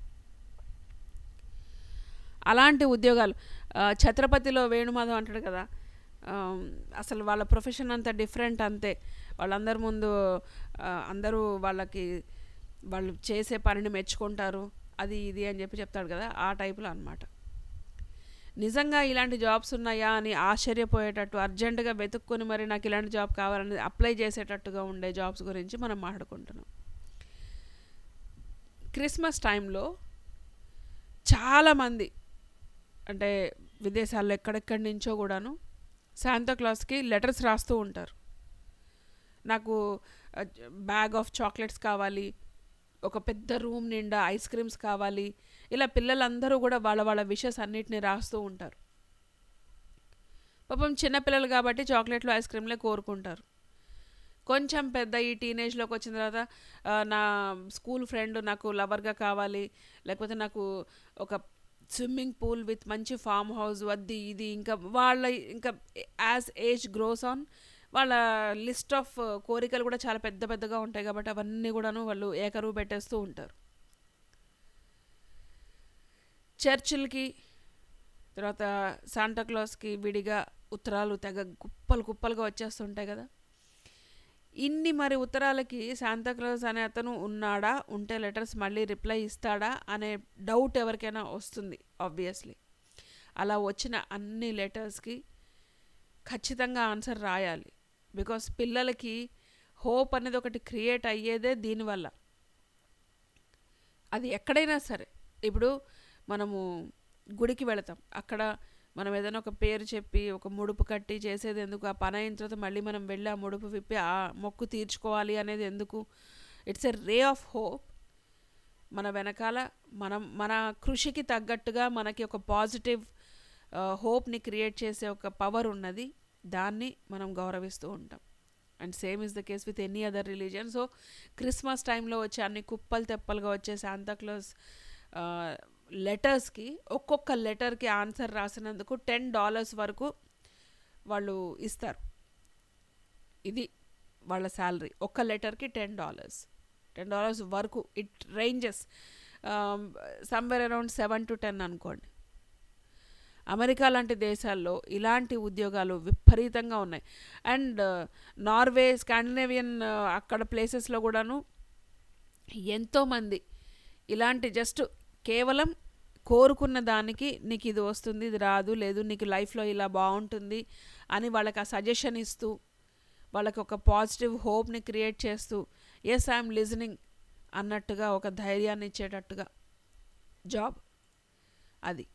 అలాంటి ఉద్యోగాలు ఛత్రపతిలో వేణుమాధవ్ అంటాడు కదా, అసలు వాళ్ళ ప్రొఫెషన్ అంతా డిఫరెంట్ అంతే. వాళ్ళందరి ముందు అందరూ వాళ్ళు చేసే పనిని మెచ్చుకుంటారు, అది ఇది అని చెప్తాడు కదా, ఆ టైపులో అనమాట. నిజంగా ఇలాంటి జాబ్స్ ఉన్నాయా అని ఆశ్చర్యపోయేటట్టు అర్జెంటుగా వెతుక్కొని మరి నాకు ఇలాంటి జాబ్ కావాలని అప్లై చేసేటట్టుగా ఉండే జాబ్స్ గురించి మనం మాట్లాడుకుంటున్నాం. క్రిస్మస్ టైంలో చాలామంది అంటే విదేశాల్లో ఎక్కడెక్కడి నుంచో కూడాను శాంతాక్లాస్కి లెటర్స్ రాస్తూ ఉంటారు. నాకు బ్యాగ్ ఆఫ్ చాక్లెట్స్ కావాలి, ఒక పెద్ద రూమ్ నిండా ఐస్ క్రీమ్స్ కావాలి, ఇలా పిల్లలందరూ కూడా వాళ్ళ విషెస్ అన్నిటిని రాస్తూ ఉంటారు. పాపం చిన్నపిల్లలు కాబట్టి చాక్లెట్లు, ఐస్ క్రీమ్లే కోరుకుంటారు. కొంచెం పెద్ద ఈ టీనేజ్లోకి వచ్చిన తర్వాత నా స్కూల్ ఫ్రెండ్ నాకు లవర్గా కావాలి, లేకపోతే నాకు ఒక స్విమ్మింగ్ పూల్ విత్ మంచి ఫామ్ హౌస్, అది ఇది, ఇంకా యాజ్ ఏజ్ గ్రోస్ ఆన్ వాళ్ళ లిస్ట్ ఆఫ్ కోరికలు కూడా చాలా పెద్ద పెద్దగా ఉంటాయి కాబట్టి అవన్నీ కూడాను వాళ్ళు ఏకరువు పెట్టేస్తూ ఉంటారు. చర్చిలకి తర్వాత శాంటాక్లాస్కి విడిగా ఉత్తరాలు తెగ కుప్పలుగా వచ్చేస్తుంటాయి కదా. ఇన్ని మరి ఉత్తరాలకి శాంతాక్లాస్ అనే అతను ఉన్నాడా, ఉంటే లెటర్స్ మళ్ళీ రిప్లై ఇస్తాడా అనే డౌట్ ఎవరికైనా వస్తుంది ఆబ్వియస్లీ. అలా వచ్చిన అన్ని లెటర్స్కి ఖచ్చితంగా ఆన్సర్ రాయాలి. బికాస్ పిల్లలకి హోప్ అనేది ఒకటి క్రియేట్ అయ్యేదే దీనివల్ల. అది ఎక్కడైనా సరే, ఇప్పుడు మనము గుడికి వెళతాం, అక్కడ మనం ఏదైనా ఒక పేరు చెప్పి ఒక ముడుపు కట్టి చేసేది ఎందుకు? ఆ పని అయిన తర్వాత మళ్ళీ మనం వెళ్ళి ఆ ముడుపు విప్పి ఆ మొక్కు తీర్చుకోవాలి అనేది ఎందుకు? It's a ray of hope. మన వెనకాల మన కృషికి తగ్గట్టుగా మనకి ఒక పాజిటివ్ హోప్ని క్రియేట్ చేసే ఒక పవర్ ఉన్నది. దాన్ని మనం గౌరవిస్తూ ఉంటాం. And same is the case with any other religion. So Christmas టైంలో వచ్చే అన్ని కుప్పలు తెప్పలుగా వచ్చే శాంతాక్లాస్ లెటర్స్కి ఒక్కొక్క లెటర్కి ఆన్సర్ రాసినందుకు $10 వరకు వాళ్ళు ఇస్తారు. ఇది వాళ్ళ శాలరీ. ఒక్క లెటర్కి $10 వరకు. It ranges somewhere around 7 to 10 అనుకోండి. అమెరికా లాంటి దేశాల్లో ఇలాంటి ఉద్యోగాలు విపరీతంగా ఉన్నాయి. అండ్ నార్వే, స్కాండినేవియన్ అక్కడ ప్లేసెస్లో కూడాను ఎంతోమంది ఇలాంటి జస్ట్ కేవలం కోరుకున్న దానికి నీకు ఇది వస్తుంది, ఇది రాదు, లేదు నీకు లైఫ్లో ఇలా బాగుంటుంది అని వాళ్ళకి ఆ సజెషన్ ఇస్తూ, వాళ్ళకి ఒక పాజిటివ్ హోప్ని క్రియేట్ చేస్తూ, ఎస్ ఐఎమ్ లిజనింగ్ అన్నట్టుగా ఒక ధైర్యాన్ని ఇచ్చేటట్టుగా జాబ్ అది.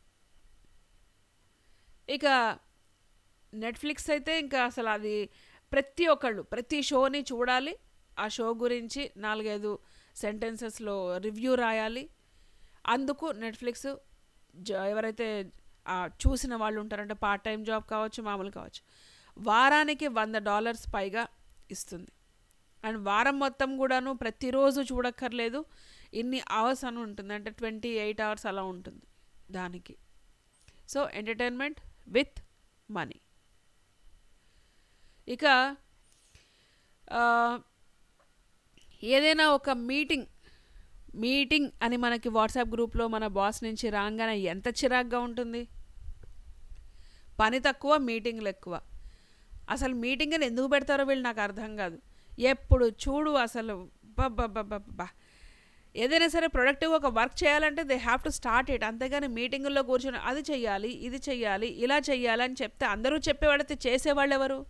ఇక నెట్ఫ్లిక్స్ అయితే ఇంకా అసలు అది ప్రతి ఒక్కళ్ళు ప్రతి షోని చూడాలి. ఆ షో గురించి 4-5 సెంటెన్సెస్లో రివ్యూ రాయాలి. అందుకు నెట్ఫ్లిక్స్ ఎవరైతే చూసిన వాళ్ళు ఉంటారంటే పార్ట్ టైం జాబ్ కావచ్చు, మామూలు కావచ్చు, వారానికి $100 పైగా ఇస్తుంది. అండ్ వారం మొత్తం కూడాను ప్రతిరోజు చూడక్కర్లేదు, ఇన్ని అవర్స్ అని ఉంటుంది, అంటే 28 hours అలా ఉంటుంది దానికి. So entertainment with money. ఇక ఏదైనా ఒక మీటింగ్ అని మనకి వాట్సాప్ గ్రూప్లో మన బాస్ నుంచి రాగానే ఎంత చిరాగ్గా ఉంటుంది. పని తక్కువ, మీటింగ్లు ఎక్కువ. అసలు మీటింగ్ అని ఎందుకు పెడతారో వీళ్ళు నాకు అర్థం కాదు. ఎప్పుడు చూడు అసలు బా ఏదైనా సరే ప్రొడక్టివ్గా ఒక వర్క్ చేయాలంటే they have to start it. అంతేగాని మీటింగుల్లో కూర్చొని అది చెయ్యాలి, ఇది చెయ్యాలి, ఇలా చెయ్యాలి అని చెప్తే అందరూ చెప్పేవాళ్ళైతే చేసేవాళ్ళు ఎవరు?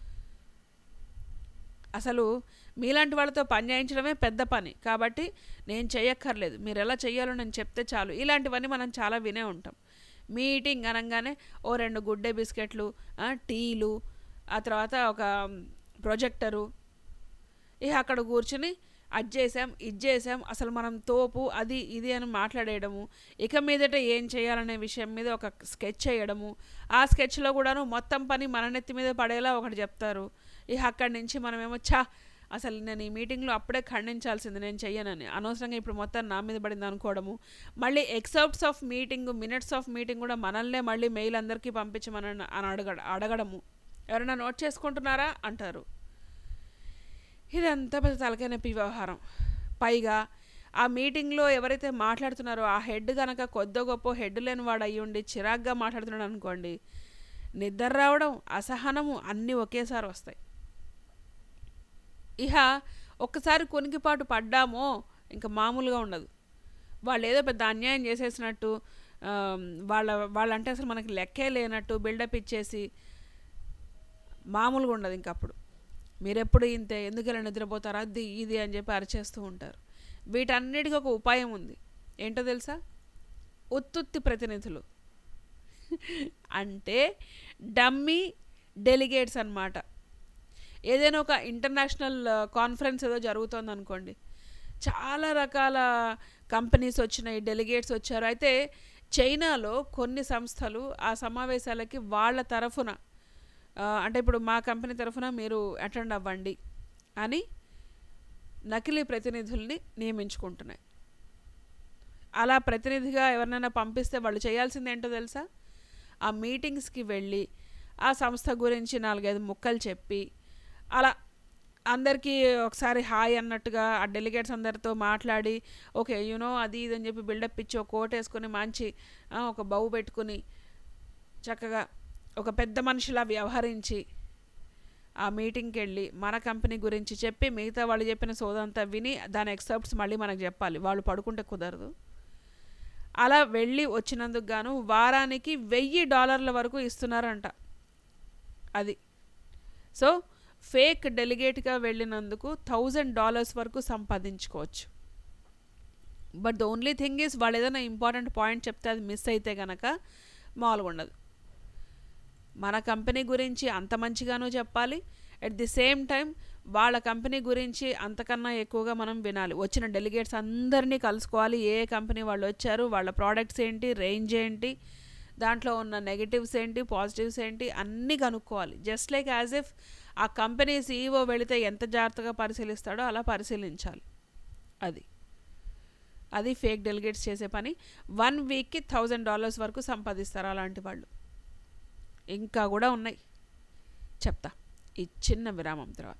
అసలు మీలాంటి వాళ్ళతో పని చేయించడమే పెద్ద పని. కాబట్టి నేను చేయక్కర్లేదు, మీరు ఎలా చెయ్యాలో నేను చెప్తే చాలు. ఇలాంటివన్నీ మనం చాలా వినే ఉంటాం. మీటింగ్ అనగానే 2 గుడ్డే బిస్కెట్లు, టీలు, ఆ తర్వాత ఒక ప్రొజెక్టరు, ఇక అక్కడ కూర్చుని అది చేసాం, ఇది చేసాం, అసలు మనం తోపు, అది ఇది అని మాట్లాడేయడము. ఇక మీదట ఏం చేయాలనే విషయం మీద ఒక స్కెచ్ చేయడము. ఆ స్కెచ్లో కూడాను మొత్తం పని మన నెత్తి మీద పడేలా ఒకటి చెప్తారు. ఇక అక్కడి నుంచి మనమేమో అసలు నేను ఈ మీటింగ్లో అప్పుడే ఖండించాల్సింది, నేను చెయ్యనని, అనవసరంగా ఇప్పుడు మొత్తం నా మీద పడింది అనుకోవడము. మళ్ళీ excerpts of meeting, minutes of meeting కూడా మనల్నే మళ్ళీ మెయిల్ అందరికీ పంపించమని అడగడము. ఎవరైనా నోట్ చేసుకుంటున్నారా అంటారు. ఇదంతా పెద్ద తలకాయ నొప్పి వ్యవహారం. పైగా ఆ మీటింగ్లో ఎవరైతే మాట్లాడుతున్నారో ఆ హెడ్ కనుక కొద్దో గొప్ప హెడ్ లేని వాడు అయ్యుండి చిరాగ్గా మాట్లాడుతున్నాడు అనుకోండి, నిద్ర రావడం, అసహనము అన్నీ ఒకేసారి వస్తాయి. ఇహ ఒక్కసారి కొనికిపాటు పడ్డామో ఇంకా మామూలుగా ఉండదు. వాళ్ళు ఏదో పెద్ద అన్యాయం చేసేసినట్టు, వాళ్ళంటే అసలు మనకి లెక్కే లేనట్టు బిల్డప్ ఇచ్చేసి మామూలుగా ఉండదు. ఇంకప్పుడు మీరెప్పుడు ఇంతే, ఎందుకు ఇలా నిద్రపోతారు, అది ఇది అని చెప్పి అరిచేస్తూ ఉంటారు. వీటన్నిటికీ ఒక ఉపాయం ఉంది. ఏంటో తెలుసా? ఉత్తుత్తి ప్రతినిధులు అంటే డమ్మీ డెలిగేట్స్ అన్నమాట. ఏదైనా ఒక ఇంటర్నేషనల్ కాన్ఫరెన్స్ ఏదో జరుగుతుంది అనుకోండి, చాలా రకాల కంపెనీస్ వచ్చినాయి, డెలిగేట్స్ వచ్చారు. అయితే చైనాలో కొన్ని సంస్థలు ఆ సమావేశాలకి వాళ్ళ తరఫున, అంటే ఇప్పుడు మా కంపెనీ తరఫున మీరు అటెండ్ అవ్వండి అని నకిలీ ప్రతినిధుల్ని నియమించుకుంటున్నాయి. అలా ప్రతినిధిగా ఎవరినైనా పంపిస్తే వాళ్ళు చేయాల్సింది ఏంటో తెలుసా? ఆ మీటింగ్స్కి వెళ్ళి ఆ సంస్థ గురించి 4-5 ముక్కలు చెప్పి అలా అందరికీ ఒకసారి హాయ్ అన్నట్టుగా ఆ డెలిగేట్స్ అందరితో మాట్లాడి, ఓకే అది ఇది అని చెప్పి బిల్డప్ ఇచ్చి ఒక కోట్ వేసుకొని మంచి ఒక బౌ పెట్టుకుని చక్కగా ఒక పెద్ద మనిషిలా వ్యవహరించి ఆ మీటింగ్కి వెళ్ళి మన కంపెనీ గురించి చెప్పి మిగతా వాళ్ళు చెప్పిన సోదంతా విని దాని ఎక్సెప్ట్స్ మళ్ళీ మనకు చెప్పాలి. వాళ్ళు పడుకుంటే కుదరదు. అలా వెళ్ళి వచ్చినందుకు గాను వారానికి $1000 వరకు ఇస్తున్నారంట. అది సో ఫేక్ డెలిగేట్గా వెళ్ళినందుకు $1000 వరకు సంపాదించుకోవచ్చు. But the only thing is వాళ్ళు ఏదైనా ఇంపార్టెంట్ పాయింట్ చెప్తే అది మిస్ అయితే కనుక మామూలుగా ఉండదు. మన కంపెనీ గురించి అంత మంచిగానూ చెప్పాలి, అట్ ది సేమ్ టైం వాళ్ళ కంపెనీ గురించి అంతకన్నా ఎక్కువగా మనం వినాలి. వచ్చిన డెలిగేట్స్ అందరినీ కలుసుకోవాలి, ఏ కంపెనీ వాళ్ళు వచ్చారు, వాళ్ళ ప్రోడక్ట్స్ ఏంటి, రేంజ్ ఏంటి, దాంట్లో ఉన్న నెగిటివ్స్ ఏంటి, పాజిటివ్స్ ఏంటి అన్నీ కనుక్కోవాలి. జస్ట్ లైక్ యాజ్ ఇఫ్ ఆ కంపెనీ సీఈఓ వెళితే ఎంత జాగ్రత్తగా పరిశీలిస్తాడో అలా పరిశీలించాలి. అది ఫేక్ డెలిగేట్స్ చేసే పని. 1 వీక్కి $1000 వరకు సంపాదిస్తారు అలాంటి వాళ్ళు. ఇంకా కూడా ఉన్నాయి, చెప్తా ఈ చిన్న విరామం తర్వాత.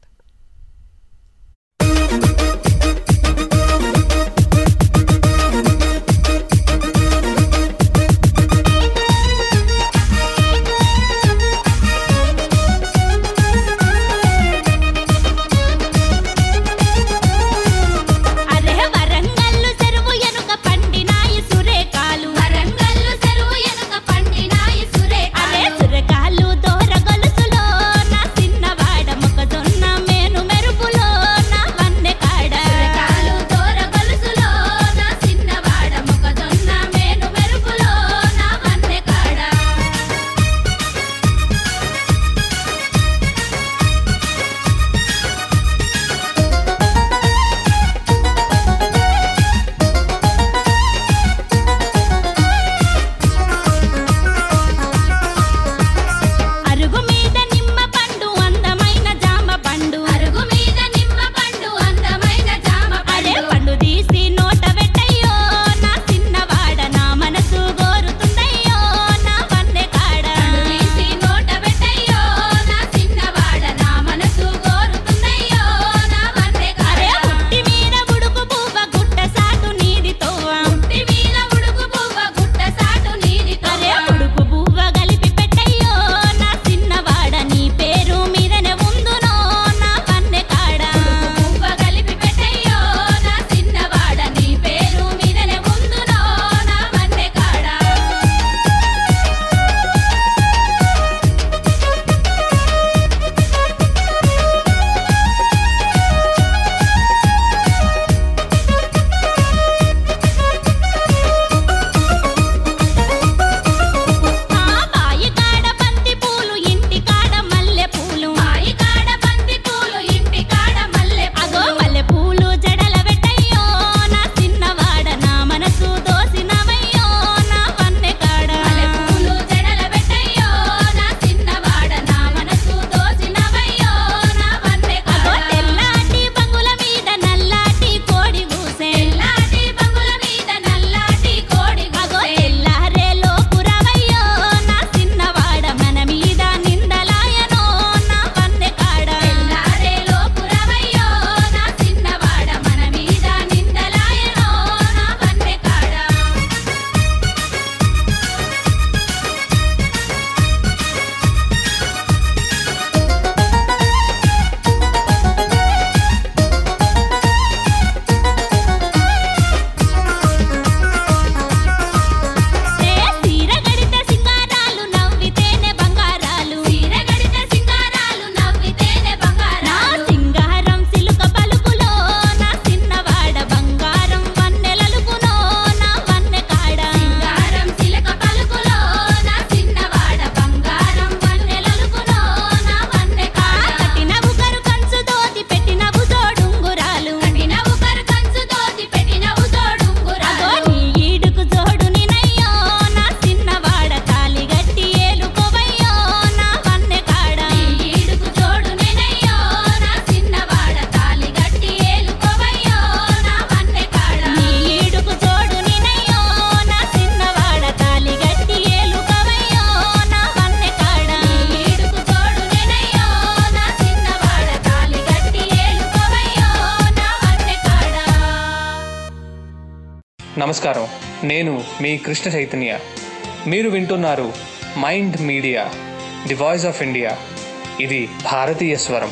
నమస్కారం, నేను మీ కృష్ణ చైతన్య. మీరు వింటున్నారు mind media, the voice of India. ఇది భారతీయ స్వరం.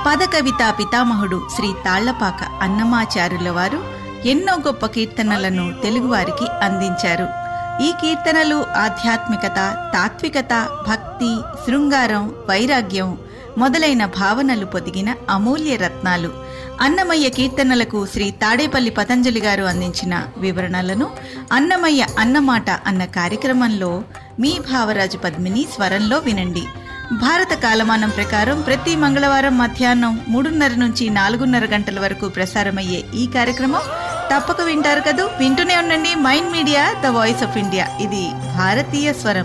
పదకవితా పితామహుడు శ్రీ తాళ్లపాక అన్నమాచారుల వారు ఎన్నో గొప్ప కీర్తనలను తెలుగువారికి అందించారు. ఈ కీర్తనలు ఆధ్యాత్మికత, తాత్వికత, భక్తి, శృంగారం, వైరాగ్యం మొదలైన భావనలు పొదిగిన అమూల్య రత్నాలు. అన్నమయ్య కీర్తనలకు శ్రీ తాడేపల్లి పతంజలి గారు అందించిన వివరణలను అన్నమయ్య అన్నమాట అన్న కార్యక్రమంలో మీ భావరాజు పద్మిని స్వరంలో వినండి. భారత కాలమానం ప్రకారం ప్రతి మంగళవారం మధ్యాహ్నం 3:30 నుంచి 4:30 గంటల వరకు ప్రసారమయ్యే ఈ కార్యక్రమం తప్పక వింటారు కదూ. వింటూనే ఉండండి mind media, the voice of India. ఇది భారతీయ స్వరం.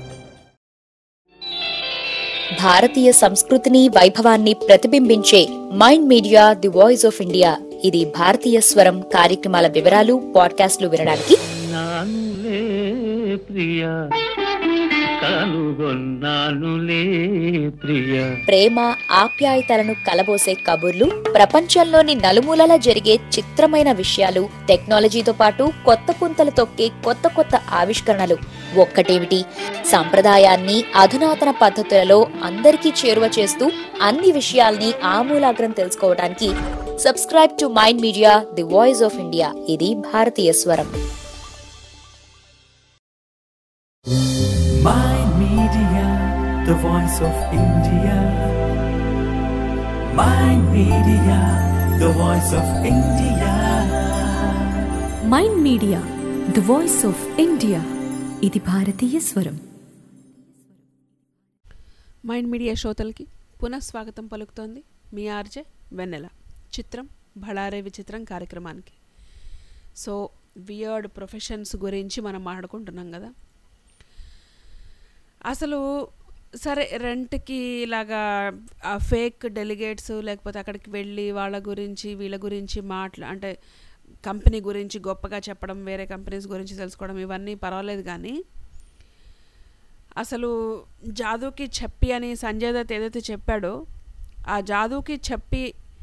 భారతీయ సంస్కృతిని, వైభవాన్ని ప్రతిబింబించే mind media, the voice of India. ఇది భారతీయ స్వరం కార్యక్రమాల వివరాలు, పాడ్కాస్ట్లు వినడానికి ప్రేమ, ఆప్యాయతలను కలబోసే కబుర్లు, ప్రపంచంలోని నలుమూలలా జరిగే చిత్రమైన విషయాలు, టెక్నాలజీతో పాటు కొత్త పుంతలు తొక్కే కొత్త కొత్త ఆవిష్కరణలు. ఒక్కటేమిటి, సంప్రదాయాన్ని అధునాతన పద్ధతులలో అందరికీ చేరువ చేస్తూ అన్ని విషయాల్ని ఆమూలాగ్రం తెలుసుకోవడానికి subscribe to mind media, the voice of India. ఇది భారతీయ స్వరం. Mind Media, the voice of India. Mind Media, the voice of India. Mind media, the voice of India. ఇది భారతీయ స్వరం. మైండ్ మీడియా శ్రోతలకి పునఃస్వాగతం పలుకుతోంది మీ ఆర్జే వెన్నెల. చిత్రం భళారే విచిత్రం కార్యక్రమానికి. సో వియర్డ్ ప్రొఫెషన్స్ గురించి మనం మాట్లాడుకుంటున్నాం కదా. అసలు సరే, రెంట్కి ఇలాగా ఫేక్ డెలిగేట్స్ లేకపోతే అక్కడికి వెళ్ళి వాళ్ళ గురించి వీళ్ళ గురించి అంటే కంపెనీ గురించి గొప్పగా చెప్పడం, వేరే కంపెనీస్ గురించి తెలుసుకోవడం, ఇవన్నీ పర్వాలేదు. కానీ అసలు జాదూకి చెప్పి అని సంజయ్ దత్ ఏదైతే చెప్పాడో, ఆ జాదూకి చెప్పి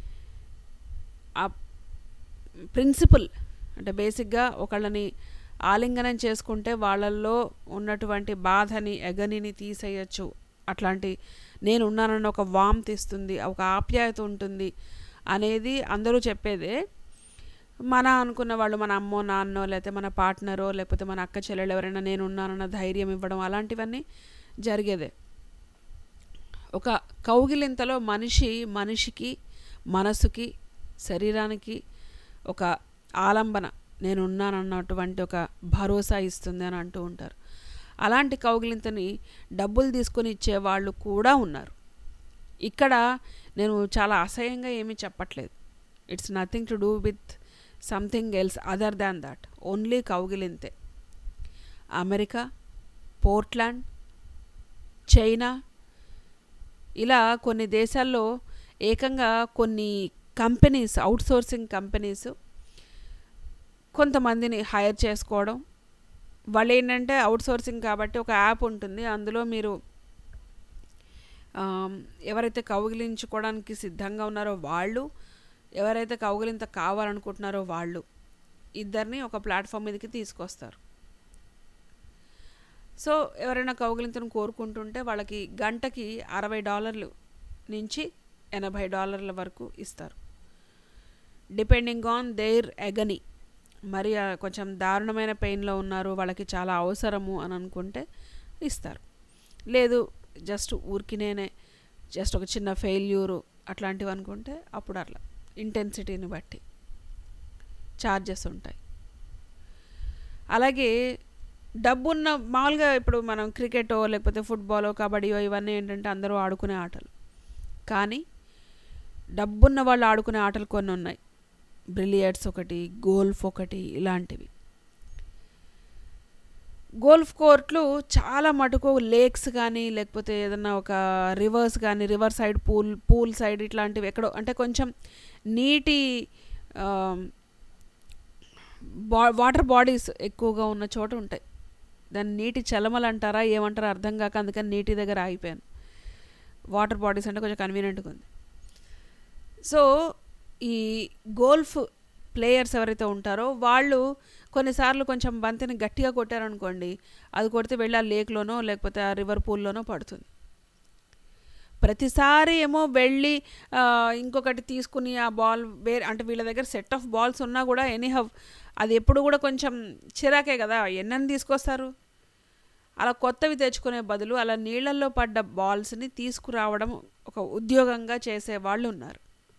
ఆ ప్రిన్సిపల్ అంటే బేసిక్గా ఒకళ్ళని ఆలింగనం చేసుకుంటే వాళ్ళల్లో ఉన్నటువంటి బాధని, ఎగనిని తీసేయచ్చు. అట్లాంటి నేను ఉన్నానన్న ఒక వామ్త్ ఇస్తుంది, ఒక ఆప్యాయత ఉంటుంది అనేది అందరూ చెప్పేదే. మన అనుకున్న వాళ్ళు, మన అమ్మో నాన్నో లేకపోతే మన పార్ట్నరో లేకపోతే మన అక్క చెల్లెలు ఎవరైనా నేను ఉన్నానన్న ధైర్యం ఇవ్వడం, అలాంటివన్నీ జరిగేదే. ఒక కౌగిలింతలో మనిషికి, మనసుకి, శరీరానికి ఒక ఆలంబన, నేను ఉన్నానన్నటువంటి ఒక భరోసా ఇస్తుంది అని అంటూ ఉంటారు. అలాంటి కౌగిలింతని డబ్బులు తీసుకొని ఇచ్చేవాళ్ళు కూడా ఉన్నారు. ఇక్కడ నేను చాలా అసహ్యంగా ఏమీ చెప్పట్లేదు. It's nothing to do with something else other than that. Only కౌగిలింతే. అమెరికా, పోర్ట్లాండ్, చైనా, ఇలా కొన్ని దేశాల్లో ఏకంగా కొన్ని కంపెనీస్, అవుట్సోర్సింగ్ కంపెనీస్ కొంతమందిని హైర్ చేసుకోవడం. వాళ్ళు ఏంటంటే అవుట్సోర్సింగ్ కాబట్టి ఒక యాప్ ఉంటుంది, అందులో మీరు ఎవరైతే కౌగిలించుకోవడానికి సిద్ధంగా ఉన్నారో వాళ్ళు, ఎవరైతే కౌగిలింత కావాలనుకుంటున్నారో వాళ్ళు, ఇద్దరిని ఒక ప్లాట్ఫామ్ మీదకి తీసుకొస్తారు. సో ఎవరైనా కౌగిలింతను కోరుకుంటుంటే వాళ్ళకి గంటకి $60 నుంచి $80 వరకు ఇస్తారు, డిపెండింగ్ ఆన్ దేర్ ఎగనీ. మరి కొంచెం దారుణమైన పెయిన్లో ఉన్నారు, వాళ్ళకి చాలా అవసరము అని అనుకుంటే ఇస్తారు. లేదు జస్ట్ ఊరికినేనే జస్ట్ ఒక చిన్న ఫెయిల్యూరు అట్లాంటివి అనుకుంటే అప్పుడు అట్లా ఇంటెన్సిటీని బట్టి ఛార్జెస్ ఉంటాయి. అలాగే డబ్బున్న మామూలుగా ఇప్పుడు మనం క్రికెటో లేకపోతే ఫుట్బాలో, కబడ్డీయో ఇవన్నీ ఏంటంటే అందరూ ఆడుకునే ఆటలు. కానీ డబ్బున్న వాళ్ళు ఆడుకునే ఆటలు కొన్ని ఉన్నాయి. బిలియర్డ్స్ ఒకటి, గోల్ఫ్ ఒకటి, ఇలాంటివి. గోల్ఫ్ కోర్ట్లు చాలా మటుకు లేక్స్ కానీ లేకపోతే ఏదన్నా ఒక రివర్స్ కానీ, రివర్ సైడ్, పూల్ సైడ్ ఇట్లాంటివి ఎక్కడో అంటే కొంచెం నీటి వాటర్ బాడీస్ ఎక్కువగా ఉన్న చోట ఉంటాయి. దాన్ని నీటి చలమలు అంటారా ఏమంటారా అర్థం కాక అందుకని నీటి దగ్గర ఆగిపోయాను. వాటర్ బాడీస్ అంటే కొంచెం కన్వీనియంట్గా ఉంది. సో ఈ గోల్ఫ్ ప్లేయర్స్ ఎవరైతే ఉంటారో వాళ్ళు కొన్నిసార్లు కొంచెం బంతిని గట్టిగా కొట్టారనుకోండి, అది కొడితే వెళ్ళి ఆ లేక్లోనో లేకపోతే ఆ రివర్ పూల్లోనో పడుతుంది. ప్రతిసారి ఏమో వెళ్ళి ఇంకొకటి తీసుకుని ఆ బాల్ వేరే, అంటే వీళ్ళ దగ్గర సెట్ ఆఫ్ బాల్స్ ఉన్నా కూడా ఎనీహవ్ అది ఎప్పుడు కూడా కొంచెం చిరాకే కదా, ఎన్నని తీసుకొస్తారు. అలా కొత్తవి తెచ్చుకునే బదులు అలా నీళ్ళల్లో పడ్డ బాల్స్ని తీసుకురావడం ఒక ఉద్యోగంగా చేసేవాళ్ళు ఉన్నారు.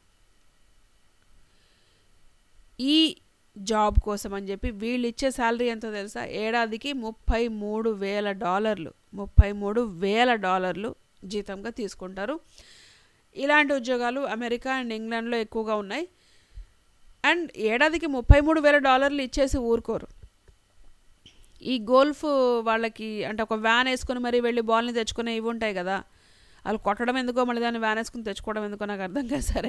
ఈ జాబ్ కోసం అని చెప్పి వీళ్ళు ఇచ్చే శాలరీ ఎంతో తెలుసా? ఏడాదికి $33,000 $33,000 జీతంగా తీసుకుంటారు. ఇలాంటి ఉద్యోగాలు అమెరికా అండ్ ఇంగ్లాండ్లో ఎక్కువగా ఉన్నాయి. అండ్ ఏడాదికి $33,000 ఇచ్చేసి ఊరుకోరు. ఈ గోల్ఫ్ వాళ్ళకి అంటే ఒక వ్యాన్ వేసుకుని మరీ వెళ్ళి బాల్ని తెచ్చుకునే ఇవి ఉంటాయి కదా, వాళ్ళు కొట్టడం ఎందుకో మళ్ళీ దాన్ని వ్యాన్ వేసుకుని తెచ్చుకోవడం ఎందుకో నాకు అర్థం కాదు. సరే,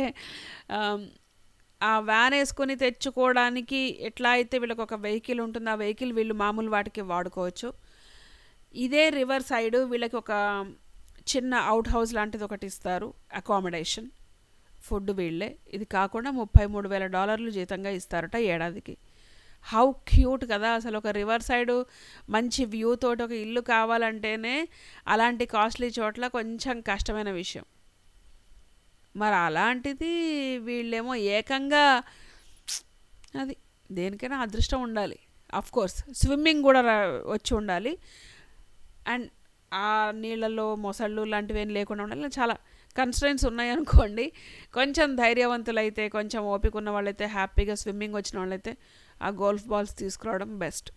ఆ వ్యాన్ వేసుకొని తెచ్చుకోవడానికి ఎట్లా అయితే వీళ్ళకి ఒక వెహికల్ ఉంటుంది, ఆ వెహికల్ వీళ్ళు మామూలు వాటికి వాడుకోవచ్చు. ఇదే రివర్ సైడ్ వీళ్ళకి ఒక చిన్న అవుట్ హౌస్ లాంటిది ఒకటి ఇస్తారు, అకామిడేషన్, ఫుడ్ వీళ్ళే. ఇది కాకుండా $33,000 జీతంగా ఇస్తారట ఏడాదికి. హౌ క్యూట్ కదా అసలు. ఒక రివర్ సైడు మంచి వ్యూ తోటి ఒక ఇల్లు కావాలంటేనే అలాంటి కాస్ట్లీ చోట్ల కొంచెం కష్టమైన విషయం. మరి అలాంటిది వీళ్ళేమో ఏకంగా, అది దేనికైనా అదృష్టం ఉండాలి. అఫ్ కోర్స్ స్విమ్మింగ్ కూడా వచ్చి ఉండాలి. అండ్ ఆ నీళ్ళల్లో మొసళ్ళు లాంటివి ఏం లేకుండా ఉండాలి. చాలా కన్స్ట్రెంట్స్ ఉన్నాయనుకోండి. కొంచెం ధైర్యవంతులైతే, కొంచెం ఓపిక ఉన్న వాళ్ళైతే, హ్యాపీగా స్విమ్మింగ్ వచ్చిన వాళ్ళైతే ఆ గోల్ఫ్ బాల్స్ తీసుకురావడం బెస్ట్.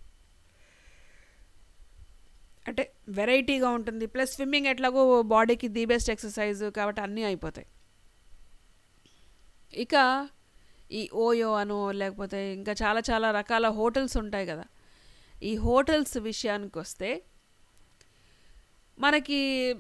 అంటే వెరైటీగా ఉంటుంది. ప్లస్ స్విమ్మింగ్ ఎట్లాగో బాడీకి ది బెస్ట్ ఎక్సర్సైజ్ కాబట్టి అన్నీ అయిపోతాయి. ఇక ఈ ఓయో అనో లేకపోతే ఇంకా చాలా చాలా రకాల హోటల్స్ ఉంటాయి కదా, ఈ హోటల్స్ విషయానికి వస్తే మనకి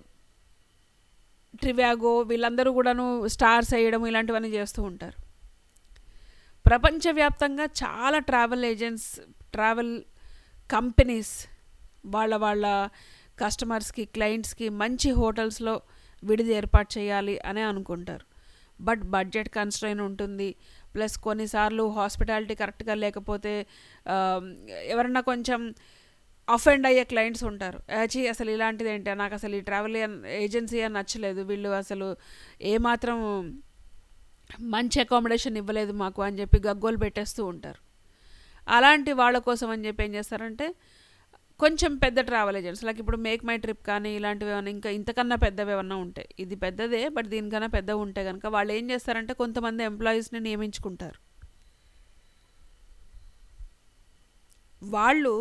ట్రివాగో వీళ్ళందరూ కూడాను స్టార్స్ వేయడం ఇలాంటివన్నీ చేస్తూ ఉంటారు. ప్రపంచవ్యాప్తంగా చాలా ట్రావెల్ ఏజెంట్స్, ట్రావెల్ కంపెనీస్ వాళ్ళ కస్టమర్స్కి, క్లయింట్స్కి మంచి హోటల్స్లో విడిది ఏర్పాటు చేయాలి అని అనుకుంటారు. బట్ బడ్జెట్ కన్స్ట్రైన్ ఉంటుంది. ప్లస్ కొన్నిసార్లు హాస్పిటాలిటీ కరెక్ట్గా లేకపోతే ఎవరన్నా కొంచెం అఫెండ్ అయ్యే క్లయింట్స్ ఉంటారు. అసలు ఇలాంటిది ఏంటి, నాకు అసలు ఈ ట్రావెల్ ఏజెన్సీ అని నచ్చలేదు, వీళ్ళు అసలు ఏమాత్రం మంచి అకామిడేషన్ ఇవ్వలేదు మాకు అని చెప్పి గగ్గోలు పెట్టేస్తూ ఉంటారు. అలాంటి వాళ్ళ కోసం అని చెప్పి ఏం చేస్తారంటే కొంచెం పెద్ద ట్రావెల్ ఏజెంట్స్ లైక్ ఇప్పుడు మేక్ మై ట్రిప్ కానీ ఇలాంటివి ఏమైనా ఇంకా ఇంతకన్నా పెద్దవి ఏమన్నా ఉంటాయి, ఇది పెద్దదే బట్ దీనికన్నా పెద్దవి ఉంటే కనుక వాళ్ళు ఏం చేస్తారంటే కొంతమంది ఎంప్లాయీస్ని నియమించుకుంటారు. వాళ్ళు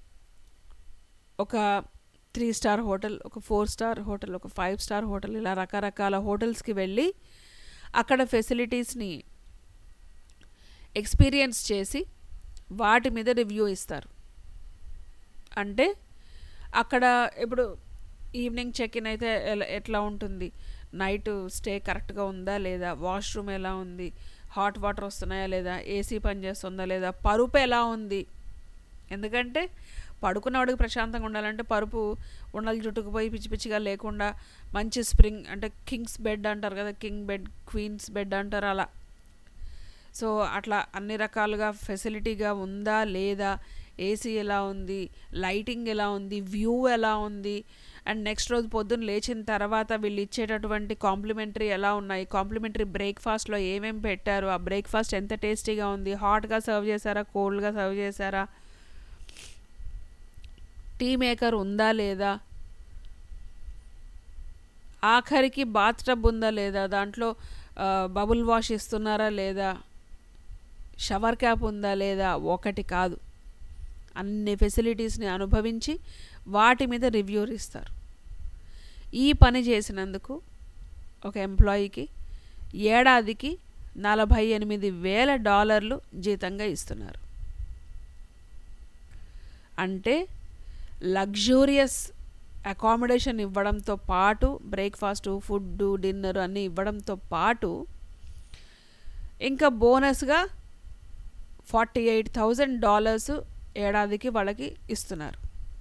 ఒక 3 స్టార్ హోటల్, ఒక 4 స్టార్ హోటల్, ఒక 5 స్టార్ హోటల్, ఇలా రకరకాల హోటల్స్కి వెళ్ళి అక్కడ ఫెసిలిటీస్ని ఎక్స్పీరియన్స్ చేసి వాటి మీద రివ్యూ ఇస్తారు. అంటే అక్కడ ఇప్పుడు ఈవినింగ్ చెక్ ఇన్ అయితే ఎట్లా ఉంటుంది, నైట్ స్టే కరెక్ట్గా ఉందా లేదా, వాష్రూమ్ ఎలా ఉంది, హాట్ వాటర్ వస్తున్నాయా లేదా, ఏసీ పనిచేస్తుందా లేదా, పరుపు ఎలా ఉంది. ఎందుకంటే పడుకున్నవాడికి ప్రశాంతంగా ఉండాలంటే పరుపు ఉండాలి, జుట్టుకుపోయి పిచ్చి పిచ్చిగా లేకుండా మంచి స్ప్రింగ్ అంటే కింగ్స్ బెడ్ అంటారు కదా, కింగ్ బెడ్, క్వీన్స్ బెడ్ అంటారు అలా. సో అట్లా అన్ని రకాలుగా ఫెసిలిటీగా ఉందా లేదా, ఏసీ ఎలా ఉంది, లైటింగ్ ఎలా ఉంది, వ్యూ ఎలా ఉంది, అండ్ నెక్స్ట్ రోజు పొద్దున్న లేచిన తర్వాత వీళ్ళు ఇచ్చేటటువంటి కాంప్లిమెంటరీ ఎలా ఉన్నాయి, కాంప్లిమెంటరీ బ్రేక్ఫాస్ట్లో ఏమేమి పెట్టారు, ఆ బ్రేక్ఫాస్ట్ ఎంత టేస్టీగా ఉంది, హాట్గా సర్వ్ చేశారా, కోల్డ్గా సర్వ్ చేశారా, టీ మేకర్ ఉందా లేదా, ఆఖరికి బాత్ టబ్ ఉందా లేదా, దాంట్లో బబుల్ వాష్ ఇస్తున్నారా లేదా, షవర్ క్యాప్ ఉందా లేదా, ఒకటి కాదు అన్ని ఫెసిలిటీస్ని అనుభవించి వాటి మీద రివ్యూ ఇస్తారు. ఈ పని చేసినందుకు ఒక ఎంప్లాయీకి ఏడాదికి $48,000 జీతంగా ఇస్తున్నారు. అంటే లగ్జూరియస్ అకామిడేషన్ ఇవ్వడంతో పాటు బ్రేక్ఫాస్టు, ఫుడ్, డిన్నర్ అన్నీ ఇవ్వడంతో పాటు ఇంకా బోనస్గా $48,000 ఏడాదికి వాళ్ళకి ఇస్తున్నారు.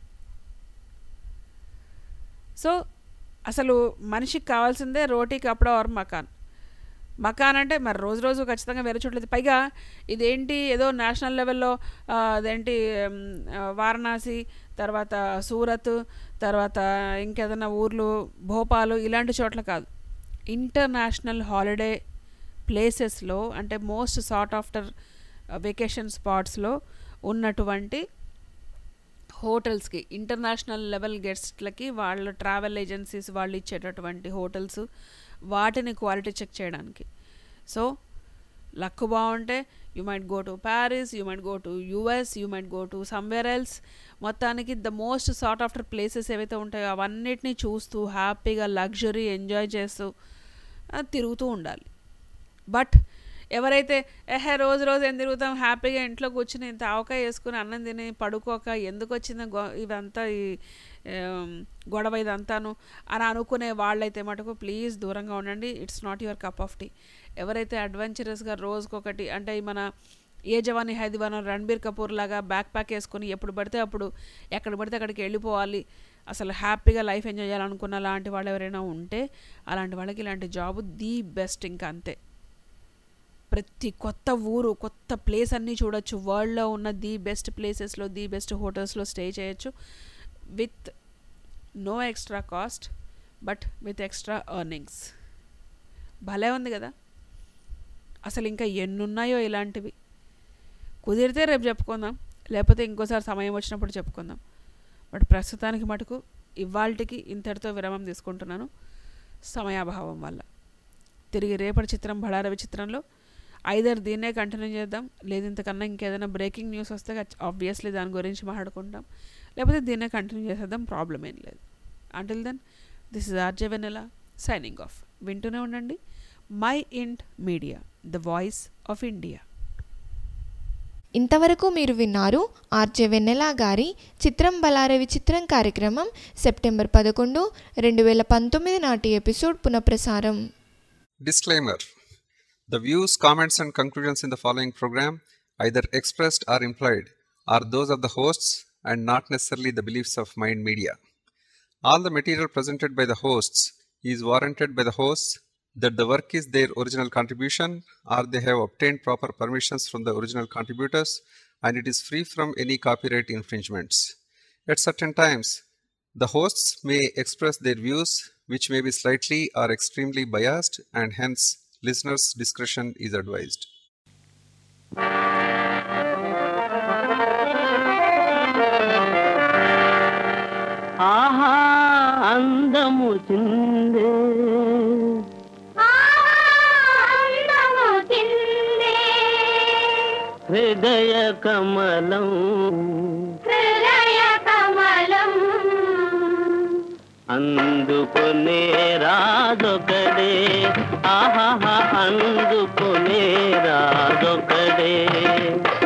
సో అసలు మనిషికి కావాల్సిందే రోటీ కపడా ఆర్ మకాన్. మకాన్ అంటే మరి రోజు రోజు ఖచ్చితంగా వేరే చోట్ల, పైగా ఇదేంటి ఏదో నేషనల్ లెవెల్లో అదేంటి వారణాసి, తర్వాత సూరత్, తర్వాత ఇంకేదైనా ఊర్లు, భోపాలు ఇలాంటి చోట్ల కాదు, ఇంటర్నేషనల్ హాలిడే ప్లేసెస్లో, అంటే మోస్ట్ సార్ట్ ఆఫ్టర్ వెకేషన్ స్పాట్స్లో ఉన్నటువంటి హోటల్స్కి, ఇంటర్నేషనల్ లెవెల్ గెస్ట్లకి వాళ్ళ ట్రావెల్ ఏజెన్సీస్ వాళ్ళు ఇచ్చేటటువంటి హోటల్స్, వాటిని క్వాలిటీ చెక్ చేయడానికి. సో లక్ బాగుంటే you might go to Paris, you might go to US, you might go to somewhere else. మొత్తానికి the most sought after places ఏవైతే ఉంటాయో అవన్నిటినీ చూస్తూ హ్యాపీగా లగ్జరీ ఎంజాయ్ చేస్తూ తిరుగుతూ ఉండాలి. బట్ ఎవరైతే రోజు రోజు ఏం తిరుగుతాం, హ్యాపీగా ఇంట్లో కూర్చుని ఇంత ఆవకాయ వేసుకుని అన్నం తిని పడుకోక ఎందుకు వచ్చింది ఇదంతా ఈ గొడవ ఇదంతాను అని అనుకునే వాళ్ళైతే మటుకు ప్లీజ్ దూరంగా ఉండండి. It's not your cup of tea. ఎవరైతే అడ్వెంచరస్గా రోజుకొకటి, అంటే మన ఏ జవానీ హై దివానా రణబీర్ కపూర్ లాగా బ్యాక్ ప్యాక్ వేసుకొని ఎప్పుడు పడితే అప్పుడు ఎక్కడ పడితే అక్కడికి వెళ్ళిపోవాలి, అసలు హ్యాపీగా లైఫ్ ఎంజాయ్ చేయాలనుకున్న లాంటి వాళ్ళు ఎవరైనా ఉంటే అలాంటి వాళ్ళకి ఇలాంటి జాబు ది బెస్ట్. ఇంకా అంతే. ప్రతి కొత్త ఊరు, కొత్త ప్లేస్ అన్నీ చూడొచ్చు. వరల్డ్లో ఉన్న ది బెస్ట్ ప్లేసెస్లో, ది బెస్ట్ హోటల్స్లో స్టే చేయొచ్చు with no extra cost, but with extra earnings. భలే ఉంది కదా. అసలు ఇంకా ఎన్నున్నాయో ఇలాంటివి. కుదిరితే రేపు చెప్పుకుందాం, లేకపోతే ఇంకోసారి సమయం వచ్చినప్పుడు చెప్పుకుందాం. బట్ ప్రస్తుతానికి మటుకు ఇవాళకి ఇంతటితో విరామం తీసుకుంటున్నాను సమయాభావం వల్ల. తిరిగి రేపటి చిత్రం బళారవి చిత్రంలో ఐదర్ దీన్నే కంటిన్యూ చేద్దాం, లేదు ఇంతకన్నా ఇంకేదైనా బ్రేకింగ్ న్యూస్ వస్తే ఆబ్వియస్లీ దాని గురించి మాట్లాడుకుంటాం, లేకపోతే దీన్నే కంటిన్యూ చేసేద్దాం, ప్రాబ్లం ఏం లేదు. Until then, this is RJ Vennela signing off. వింటూనే ఉండండి mind media, the voice of India. ఇంతవరకు మీరు విన్నారు ఆర్జే వెన్నెలా గారి చిత్రం బలారవి చిత్రం కార్యక్రమం సెప్టెంబర్ 11, 2019 నాటి ఎపిసోడ్ పునఃప్రసారం. Disclaimer. The views, comments and conclusions in the following program, either expressed or implied, are those of the hosts and not necessarily the beliefs of Mind Media. All the material presented by the hosts is warranted by the hosts that the work is their original contribution or they have obtained proper permissions from the original contributors and it is free from any copyright infringements. At certain times, the hosts may express their views which may be slightly or extremely biased and hence listeners' discretion is advised. ఆహా అందము చిందే, హృదయ కమలం, అందుకునే రాజొకడే, ఆహా అందుకునే రాజొకడే.